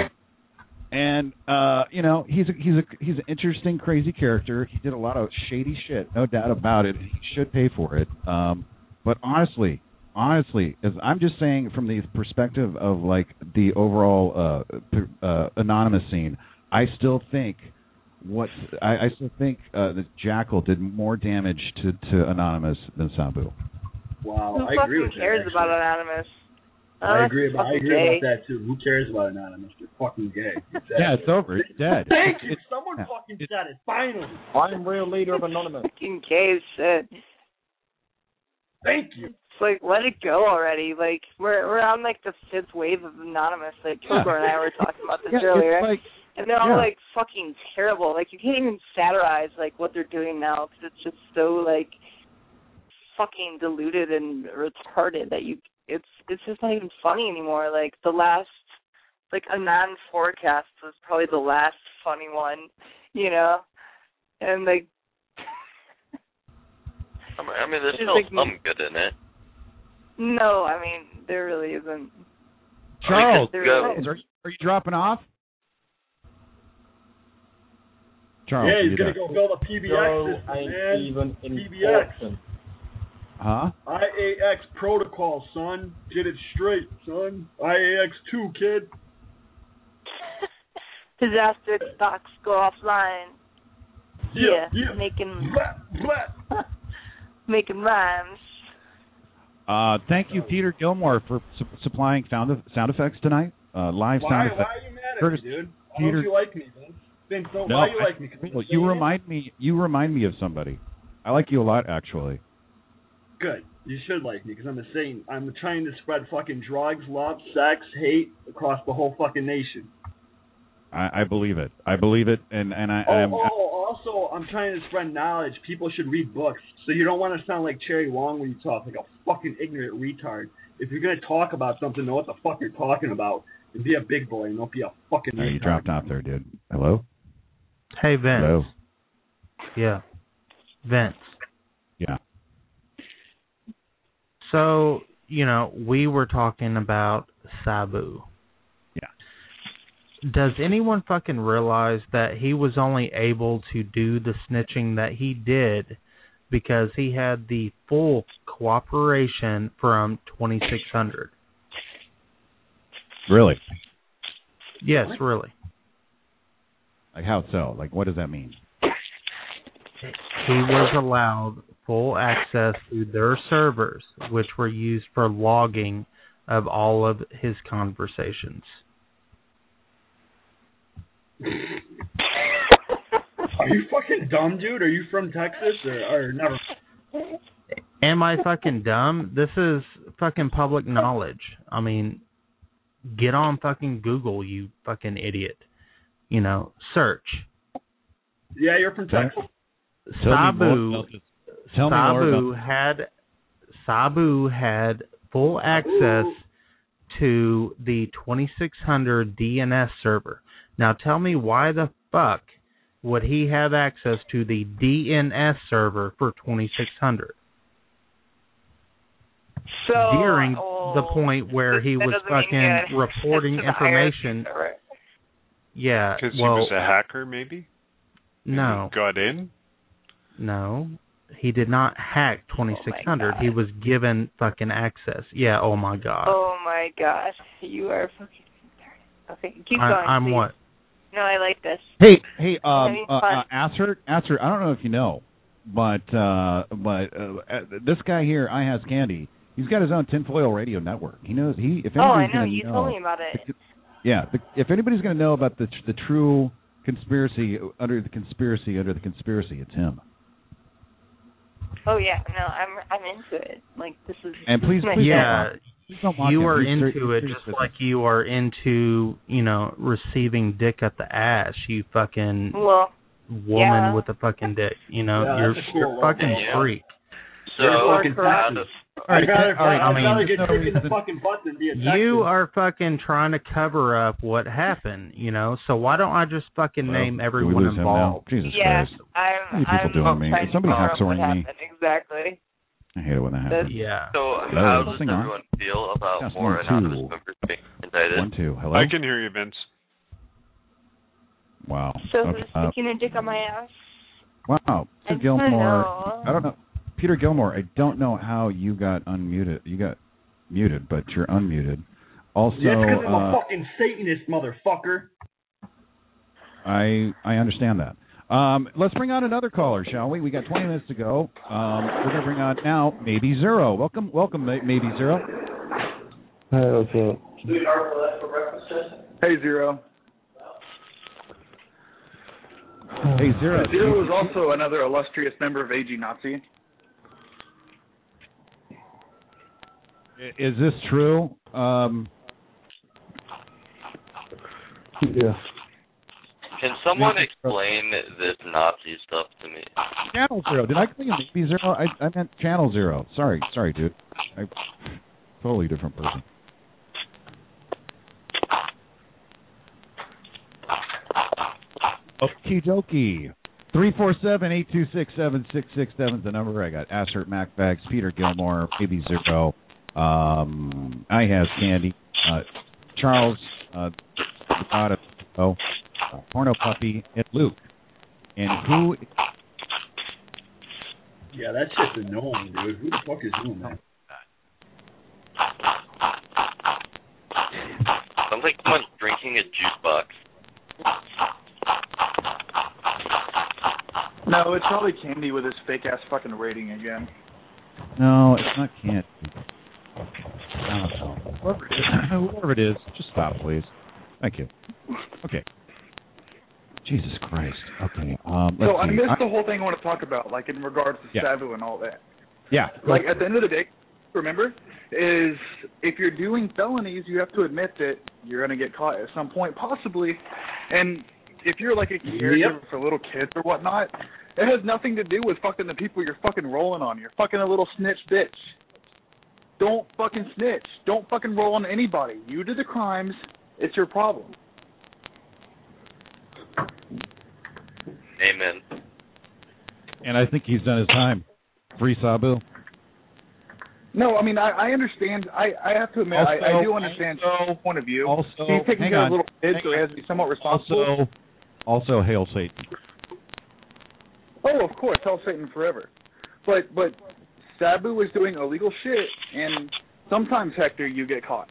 and you know, he's an interesting, crazy character. He did a lot of shady shit, no doubt about it. He should pay for it. But honestly, as I'm just saying from the perspective of like the overall anonymous scene, I still think that Jackal did more damage to Anonymous than Sabu. Wow, Who I agree with fucking cares that, about Anonymous? I agree about that too. Who cares about Anonymous? They're fucking gay. Yeah, it's over. It's dead. Thank you. Someone fucking said it. Finally. I'm real leader of Anonymous. Fucking gay shit. Thank you. It's like, let it go already. Like, we're on like the fifth wave of Anonymous. Like Kilgore and I were talking about this earlier. And they're all like fucking terrible. Like, you can't even satirize like what they're doing now because it's just so like fucking diluted and retarded that it's just not even funny anymore. Like the last, like Anon Forecast was probably the last funny one, you know, and like. I mean, there's still some good in it. No, I mean there really isn't. Charles, are you dropping off? Charles, yeah, he's gonna go build a PBX system, man. Even in PBX. Huh? IAX protocol, son. Get it straight, son. IAX2, kid. Disaster stocks go offline. Yeah. Making making rhymes. Thank you, Peter Gilmore, for supplying sound effects tonight. Live sound effects. Why are you mad at me, dude? Why don't you like me, Vince? Vince, why do you like me? Well, you remind me of somebody. I like you a lot, actually. Good. You should like me because I'm trying to spread fucking drugs, love, sex, hate across the whole fucking nation. I believe it. I believe it, and also, I'm trying to spread knowledge. People should read books, so you don't want to sound like Cherry Wong when you talk, like a fucking ignorant retard. If you're gonna talk about something, know what the fuck you're talking about, and be a big boy, and don't be a fucking retard. You dropped off there, dude. Hello? Hey, Vince. Hello? Yeah. Vince. Yeah. So, you know, we were talking about Sabu. Yeah. Does anyone fucking realize that he was only able to do the snitching that he did because he had the full cooperation from 2600? Really? Yes, really. Like how so? Like what does that mean? He was allowed full access to their servers, which were used for logging of all of his conversations. Are you fucking dumb, dude? Are you from Texas or never? Am I fucking dumb? This is fucking public knowledge. I mean, get on fucking Google, you fucking idiot. You know, search. Yeah, you're from Texas. Sabu had full access to the 2600 DNS server. Now tell me why the fuck would he have access to the DNS server for 2600? So during the point where he was fucking reporting information. Yeah, because he was a hacker, maybe. No. He got in. No, he did not hack 2600. He was given fucking access. Yeah. Oh my god. Oh my gosh, you are fucking. Okay, keep going. I'm please. what? No, I like this. Hey, Asher, I don't know if you know, but this guy here, I Has Candy, he's got his own tinfoil radio network. He knows if anybody's I know. gonna You told me about it. If anybody's going to know about the true conspiracy under the conspiracy, it's him. Oh yeah, no, I'm into it. Like this is. And please don't mock you him. are He's into it just like you are into, receiving dick at the ass. You fucking woman with a fucking dick. You're a fucking freak. So, I'd rather get kicked in the fucking butt than be a Texan. You are fucking trying to cover up what happened, So why don't I just fucking name everyone involved? Jesus Christ. I'm doing me? Somebody hacksoring me. Exactly. I hate it when that happens. Yeah. So how does everyone feel about more anonymous members being indicted? Hello? I can hear you, Vince. Wow. So who's sticking a dick on my ass? Wow. Peter Gilmore. I don't know. Peter Gilmore, I don't know how you got unmuted. You got muted, but you're unmuted. Also, yeah, it's because I'm a fucking Satanist, motherfucker. I understand that. Let's bring on another caller, shall we? We got 20 minutes to go. We're going to bring on now Maybe Zero. Welcome, Maybe Zero. Hey, what's up? Hey, Zero. Hey, Zero. Zero is also another illustrious member of AG Nazi. Is this true? Yeah. Can someone explain this Nazi stuff to me? Channel Zero. Did I call you Maybe Zero? I meant Channel Zero. Sorry, dude. Totally different person. Okie dokie. 347-826-7667 is the number. I got Asher, Mac Bags, Peter Gilmore, Maybe Zero. I Has Candy, Charles, Porno Puppy, and Luke. And who? Yeah, that's just annoying, dude. Who the fuck is doing that? Sounds like someone's drinking a juice box. No, it's probably Candy with his fake ass fucking rating again. No, it's not Candy. I don't know. Whoever it is, just stop, please. Thank you. Okay. Jesus Christ. Okay. Let's so I see. missed the whole thing I want to talk about, like in regards to Sabu and all that. Yeah. Like at the end of the day, remember, is if you're doing felonies, you have to admit that you're going to get caught at some point, possibly. And if you're like a caregiver for little kids or whatnot, it has nothing to do with fucking the people you're fucking rolling on. You're fucking a little snitch bitch. Don't fucking snitch. Don't fucking roll on anybody. You did the crimes. It's your problem. Amen. And I think he's done his time. Free Sabu. No, I mean, I understand. I have to admit, I do understand his point of view. He's taking care of little kids, so he has to be somewhat responsible. Also, hail Satan. Oh, of course, hail Satan forever. But Sabu is doing illegal shit, and sometimes, Hector, you get caught.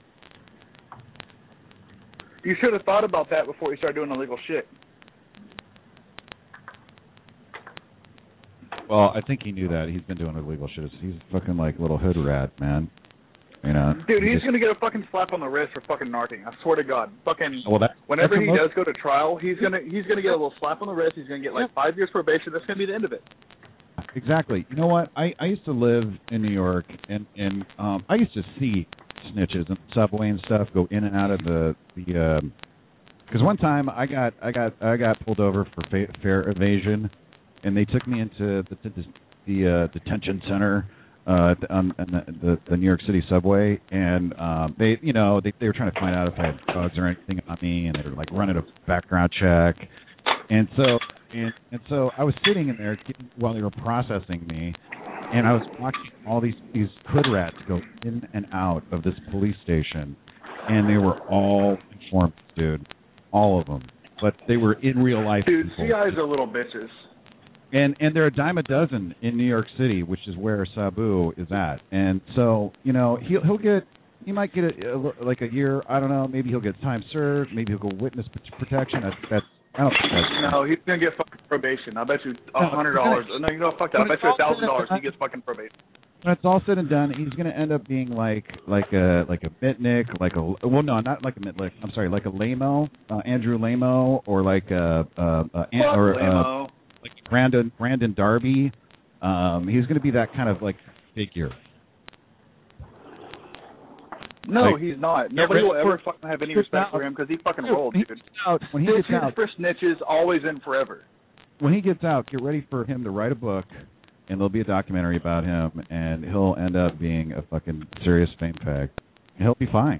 You should have thought about that before you started doing illegal shit. Well, I think he knew that. He's been doing illegal shit. He's fucking like little hood rat, man. You know. Dude, he's gonna get a fucking slap on the wrist for fucking narking. I swear to God. Fucking. Well, whenever he does go to trial, he's gonna get a little slap on the wrist. He's gonna get like 5 years probation. That's gonna be the end of it. Exactly. You know what? I used to live in New York, and I used to see snitches in the subway and stuff go in and out of the because one time I got pulled over for fare evasion, and they took me into the detention center on the New York City subway, and they were trying to find out if I had drugs or anything on me, and they were like running a background check, and so I was sitting in there while they were processing me, and I was watching all these hood rats go in and out of this police station, and they were all informed, dude, all of them, but they were in real life. Dude, people. CIs are little bitches. And they're a dime a dozen in New York City, which is where Sabu is at. And so, he might get like a year. I don't know. Maybe he'll get time served. Maybe he'll go witness protection. I don't think that's. No, he's gonna get fucking probation. I bet you $100. No, fuck that. I bet you $1,000 he gets fucking probation. When it's all said and done, he's going to end up being like a Mitnick, not like a Mitnick. I'm sorry, like a Lamo, Andrew Lamo, or like like Brandon Darby. He's going to be that kind of like figure. No, he's not. Nobody will ever fucking have any respect for him because he fucking rolled, dude. When he gets out, for snitches, always in forever. When he gets out, get ready for him to write a book, and there'll be a documentary about him, and he'll end up being a fucking serious fame fag. He'll be fine.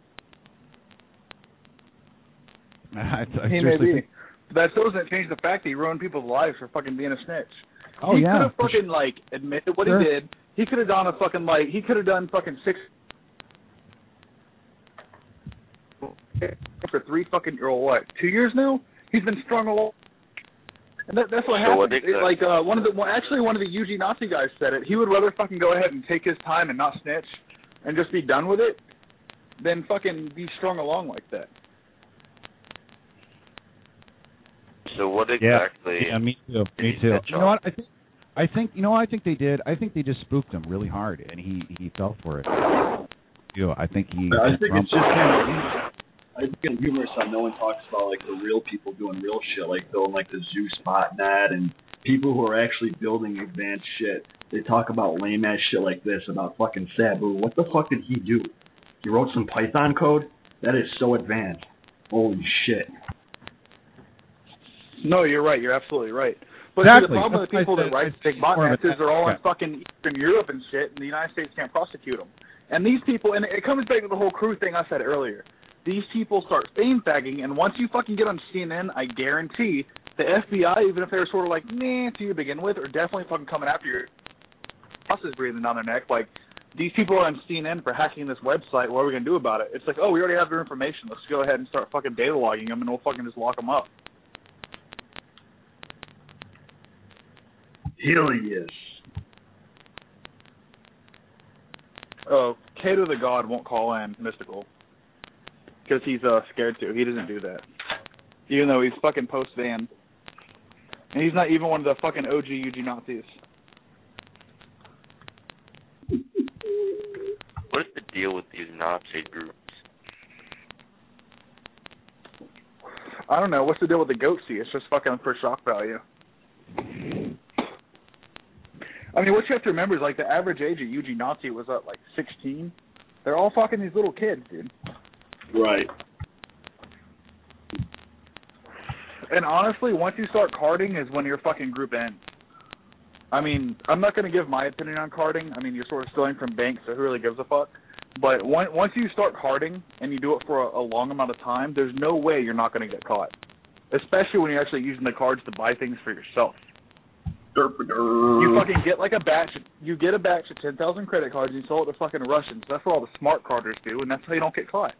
He may be. That still doesn't change the fact that he ruined people's lives for fucking being a snitch. Oh, he yeah. He could have fucking, admitted what he did. He could have done he could have done fucking 6 for 3 fucking, or 2 years now? He's been strung along. And that's what happened. One of the UG Nazi guys said it. He would rather fucking go ahead and take his time and not snitch and just be done with it than fucking be strung along like that. So what exactly? Yeah, me too. Me too. You know what? I think they did. I think they just spooked him really hard, and he fell for it. I think it's just kind of. I think it's humorous how no one talks about the real people doing real shit, building the Zeus botnet and people who are actually building advanced shit. They talk about lame ass shit like this about fucking Sabu. What the fuck did he do? He wrote some Python code? That is so advanced. Holy shit. No, you're right. You're absolutely right. But exactly. The problem with the people that write fake botnets is they're all in fucking Eastern Europe and shit, and the United States can't prosecute them. And these people, and it comes back to the whole crew thing I said earlier. These people start fame fagging, and once you fucking get on CNN, I guarantee the FBI, even if they're sort of nah to begin with, are definitely fucking coming after your bosses breathing down their neck. These people are on CNN for hacking this website. What are we going to do about it? It's we already have their information. Let's go ahead and start fucking data logging them, and we'll fucking just lock them up. Hell yes. Oh, Kato the God won't call in Mystical. Because he's scared to. He doesn't do that. Even though he's fucking post-van. And he's not even one of the fucking OG UG Nazis. What is the deal with these Nazi groups? I don't know. What's the deal with the goat sea? It's just fucking for shock value. I mean, what you have to remember is, the average age of UG Nazi was, 16? They're all fucking these little kids, dude. Right. And honestly, once you start carding is when your fucking group ends. I mean, I'm not going to give my opinion on carding. I mean, you're sort of stealing from banks, so who really gives a fuck? But once you start carding and you do it for a long amount of time, there's no way you're not going to get caught. Especially when you're actually using the cards to buy things for yourself. You fucking get a batch. You get a batch of 10,000 credit cards and you sell it to fucking Russians. That's what all the smart carders do, and that's how you don't get caught.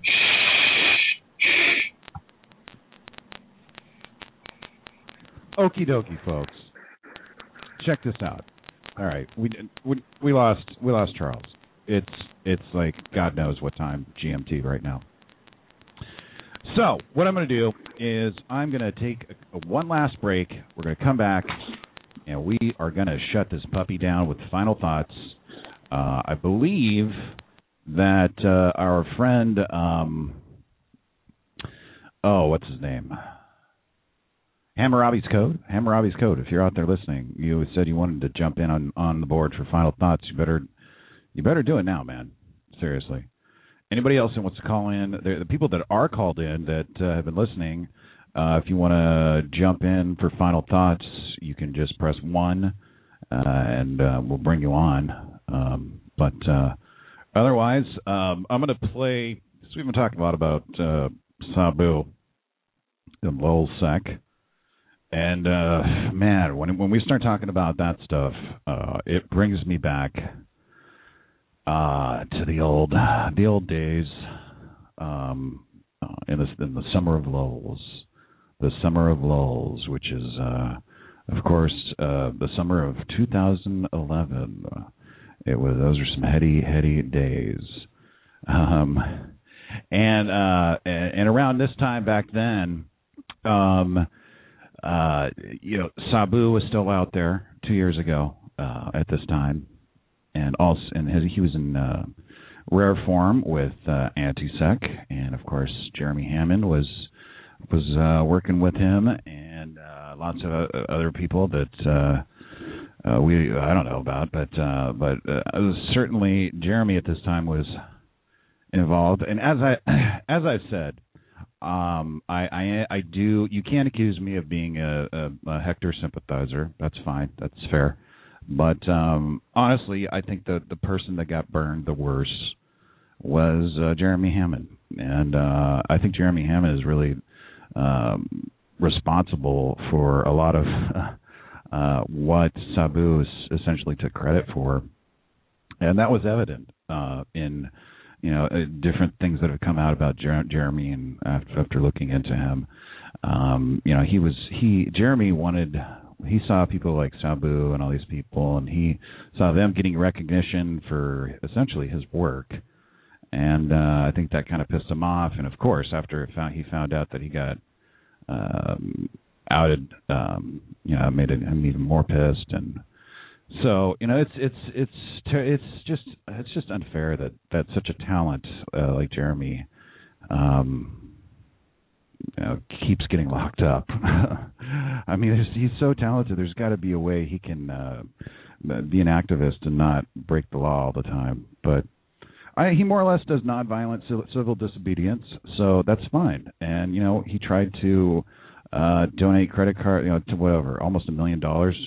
Okie dokie, folks. Check this out. All right, we lost Charles. It's God knows what time GMT right now. So what I'm going to do is I'm going to take one last break. We're going to come back, and we are going to shut this puppy down with final thoughts. I believe that our friend, what's his name? Hammurabi's Code. Hammurabi's Code. If you're out there listening, you said you wanted to jump in on the board for final thoughts. You better do it now, man. Seriously. Anybody else that wants to call in? The people that are called in that have been listening, if you want to jump in for final thoughts, you can just press 1, and we'll bring you on. But otherwise, I'm going to play. So we've been talking a lot about Sabu and Lulzsec, and man, when we start talking about that stuff, it brings me back to the old days in the summer of lulls. The summer of lulls, which is, of course, the summer of 2011. Those are some heady days, and around this time back then, Sabu was still out there 2 years ago at this time, and he was in rare form with Antisec, and of course Jeremy Hammond was working with him, and lots of other people that I don't know about, but certainly Jeremy at this time was involved. And as I've said, I do. You can't accuse me of being a Hector sympathizer. That's fine. That's fair. But honestly, I think the person that got burned the worst was Jeremy Hammond, and I think Jeremy Hammond is really responsible for a lot of what Sabu essentially took credit for, and that was evident in different things that have come out about Jeremy, and after looking into him, he saw people like Sabu and all these people, and he saw them getting recognition for essentially his work, and I think that kind of pissed him off. And of course, after he found out that he got outed, made him even more pissed. And so it's just unfair that such a talent like Jeremy keeps getting locked up. I mean, he's so talented. There's got to be a way he can be an activist and not break the law all the time. But he more or less does nonviolent civil disobedience, so that's fine. And he tried to donate credit card, to whatever, almost $1 million,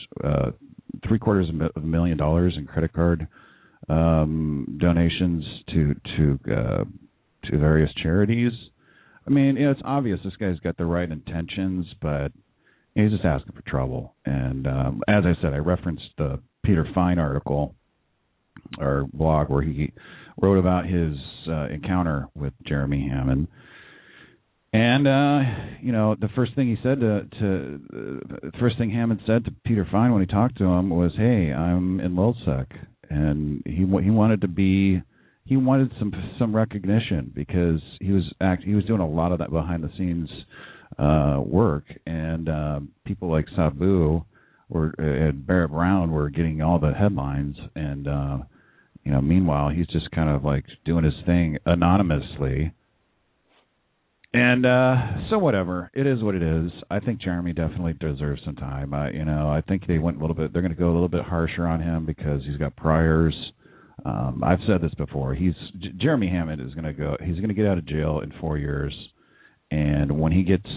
$750,000 in credit card donations to various charities. I mean, it's obvious this guy's got the right intentions, but he's just asking for trouble. And as I said, I referenced the Peter Fine article or blog where he wrote about his encounter with Jeremy Hammond. And the first thing he said the first thing Hammond said to Peter Fine when he talked to him was, "Hey, I'm in Lulzsec," and he wanted some recognition because he was doing a lot of that behind the scenes work, and people like Sabu and Barrett Brown were getting all the headlines, and meanwhile he's just kind of like doing his thing anonymously. And so whatever, it is what it is. I think Jeremy definitely deserves some time. I think they're going to go a little bit harsher on him because he's got priors. I've said this before. Jeremy Hammond is going to go. He's going to get out of jail in 4 years, and when he gets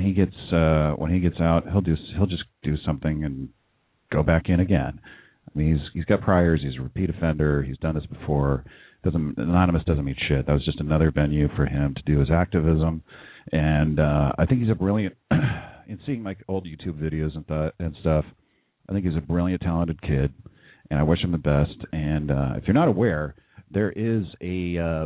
out, he'll just do something and go back in again. I mean, he's got priors. He's a repeat offender. He's done this before. Anonymous doesn't mean shit. That was just another venue for him to do his activism, and I think he's a brilliant. In seeing like old YouTube videos and stuff, I think he's a brilliant, talented kid, and I wish him the best. And if you're not aware, there is a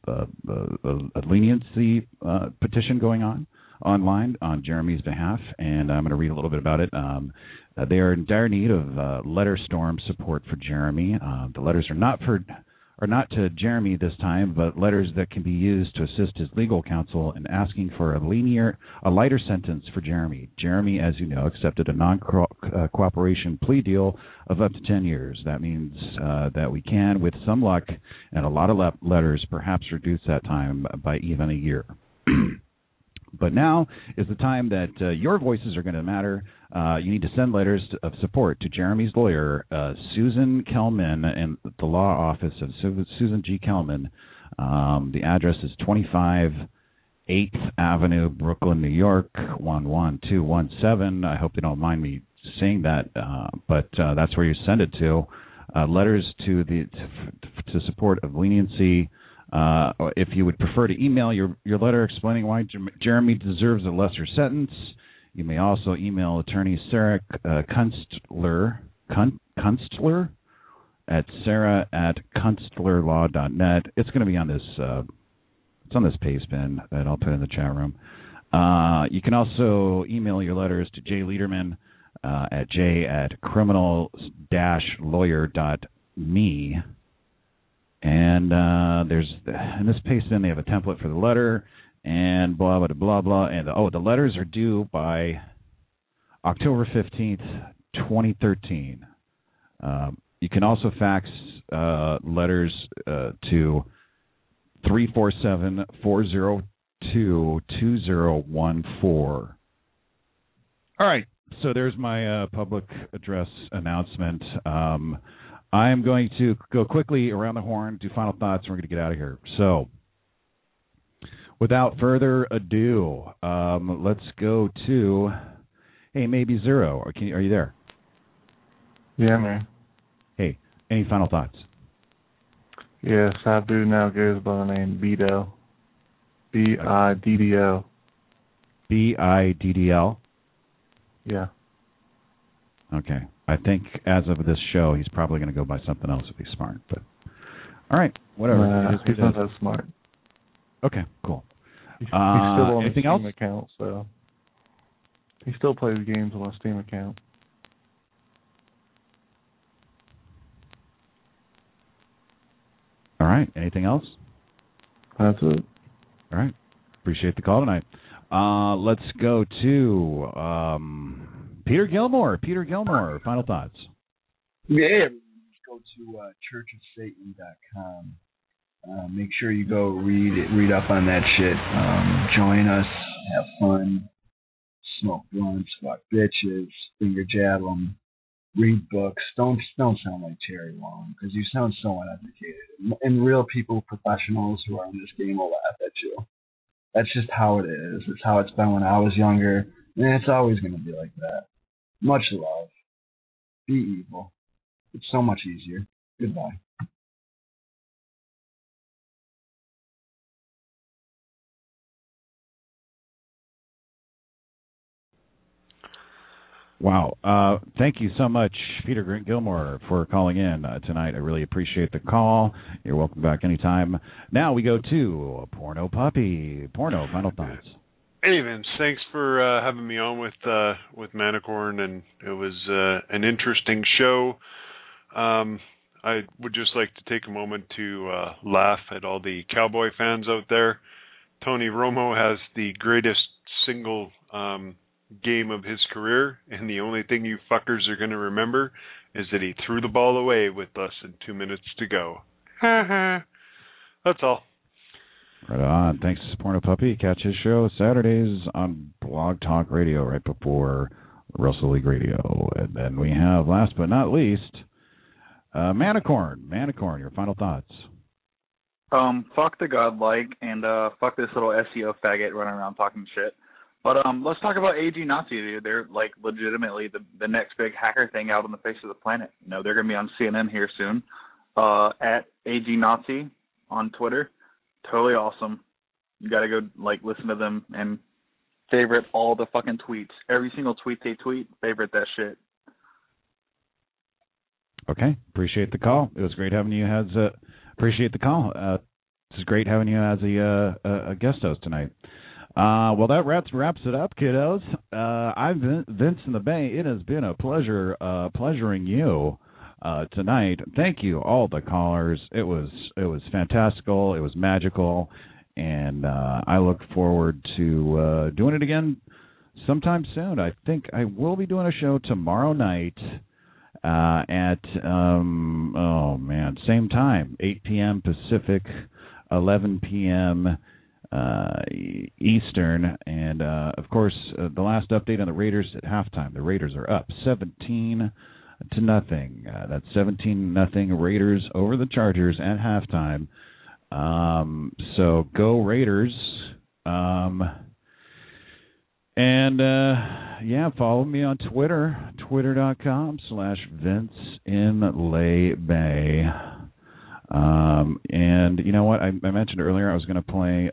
leniency petition going on online on Jeremy's behalf, and I'm going to read a little bit about it. They are in dire need of letter storm support for Jeremy. The letters are or not to Jeremy this time, but letters that can be used to assist his legal counsel in asking for a lighter sentence for Jeremy. Jeremy, as you know, accepted a non-cooperation plea deal of up to 10 years. That means that we can, with some luck and a lot of letters, perhaps reduce that time by even a year. But now is the time that your voices are going to matter. You need to send letters of support to Jeremy's lawyer, Susan Kelman, and the law office of Susan G. Kelman. The address is 25 8th Avenue, Brooklyn, New York, 11217. I hope you don't mind me saying that, but that's where you send it to. Letters to support of leniency. If you would prefer to email your letter explaining why Jeremy deserves a lesser sentence, you may also email attorney Sarah Kunstler at sarah@kunstlerlaw.net. It's going to be on this. It's on this paste bin that I'll put in the chat room. You can also email your letters to Jay Lederman at j@criminal-lawyer.me. And there's in this paste bin they have a template for the letter and blah blah blah blah. And the letters are due by October 15th, 2013. You can also fax letters to 347-402-2014. All right, so there's my public address announcement. I am going to go quickly around the horn, do final thoughts, and we're going to get out of here. So, without further ado, let's go to, hey, maybe Zero. Are you there? Yeah, man. Hey, any final thoughts? Yes, Sabu now goes by the name Biddl. Biddl. Biddl? Yeah. Okay. I think as of this show, he's probably going to go by something else if he's smart. But all right, whatever. He's not that smart. Okay, cool. He's still on anything his Steam else? account, so he still plays games on his Steam account. All right. Anything else? That's it. All right. Appreciate the call tonight. Let's go to Peter Gilmore. Peter Gilmore, final thoughts. Yeah, just go to churchofsatan.com. Make sure you go read up on that shit. Join us, have fun, smoke blunts, fuck bitches, finger jab them, read books. Don't sound like Terry Long, because you sound so uneducated. And real people, professionals who are in this game will laugh at you. That's just how it is. It's how it's been when I was younger, and it's always going to be like that. Much love. Be evil. It's so much easier. Goodbye. Wow. Thank you so much, Peter Gilmore, for calling in tonight. I really appreciate the call. You're welcome back anytime. Now we go to Porno Puppy. Porno, final thoughts. Hey, Vince. Thanks for having me on with Manicorn, and it was an interesting show. I would just like to take a moment to laugh at all the Cowboy fans out there. Tony Romo has the greatest single game of his career, and the only thing you fuckers are going to remember is that he threw the ball away with less than 2 minutes to go. That's all. Right on. Thanks, Porno Puppy. Catch his show Saturdays on Blog Talk Radio right before Russell League Radio. And then we have, last but not least, Manicorn. Manicorn, your final thoughts. Fuck the godlike and fuck this little SEO faggot running around talking shit. But let's talk about AG Nazi, dude. They're like legitimately the next big hacker thing out on the face of the planet. You know, they're gonna be on CNN here soon. At AG Nazi on Twitter. Totally awesome. You gotta go listen to them and favorite all the fucking tweets. Every single tweet they tweet, favorite that shit. Okay, appreciate the call. It was great having you as appreciate the call. This is great having you as a guest host tonight. Well, that wraps it up, kiddos. I'm Vince in the Bay. It has been a pleasure pleasuring you. tonight. Thank you, all the callers. It was fantastical. It was magical, and I look forward to doing it again sometime soon. I think I will be doing a show tomorrow night at same time, 8 p.m. Pacific, 11 p.m. Eastern, and of course the last update on the Raiders at halftime. The Raiders are up 17-0. That's 17-0 Raiders over the Chargers at halftime. So go Raiders. Follow me on Twitter, twitter.com/VinceInlayBay. And you know what? I mentioned earlier I was going to play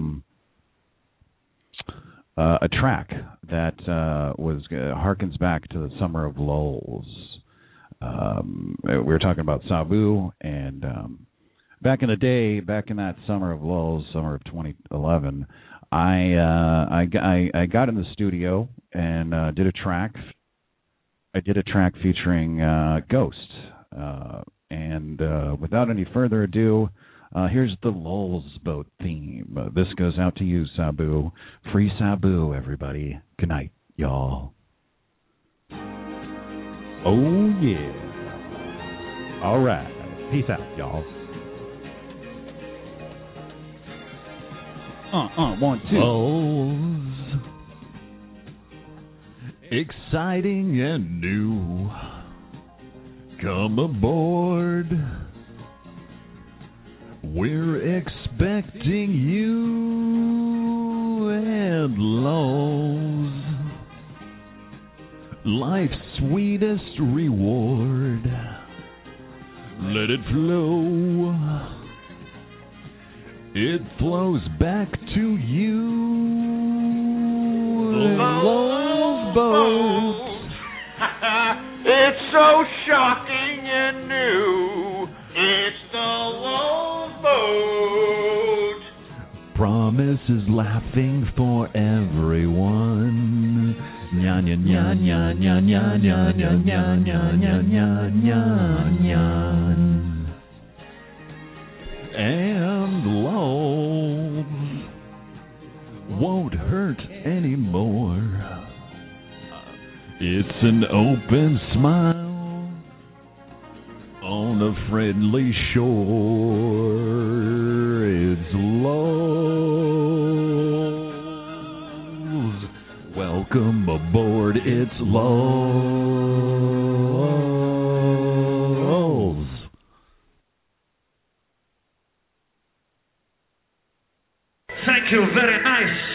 a track that harkens back to the Summer of Lulz. We were talking about Sabu, and back in the day, back in that Summer of Lulz, summer of 2011, I got in the studio and did a track. I did a track featuring Ghost. And without any further ado, here's the Lulz Boat theme. This goes out to you, Sabu. Free Sabu, everybody. Good night, y'all. Oh, yeah. All right. Peace out, y'all. 1, 2. Lulz. Exciting and new. Come aboard. We're expecting you and Lulz. Life's sweetest reward. Let it flow. It flows back to you. Lulz Boat. It's so shocking and new. It's the Lulz Boat. Promises laughing for everyone. Nya nya nya nya nya nya nya nya nya nya nya nya nya. And Lulz won't hurt anymore. It's an open smile on a friendly shore. It's Lulz. Welcome aboard. It's Lulz. Thank you very nice.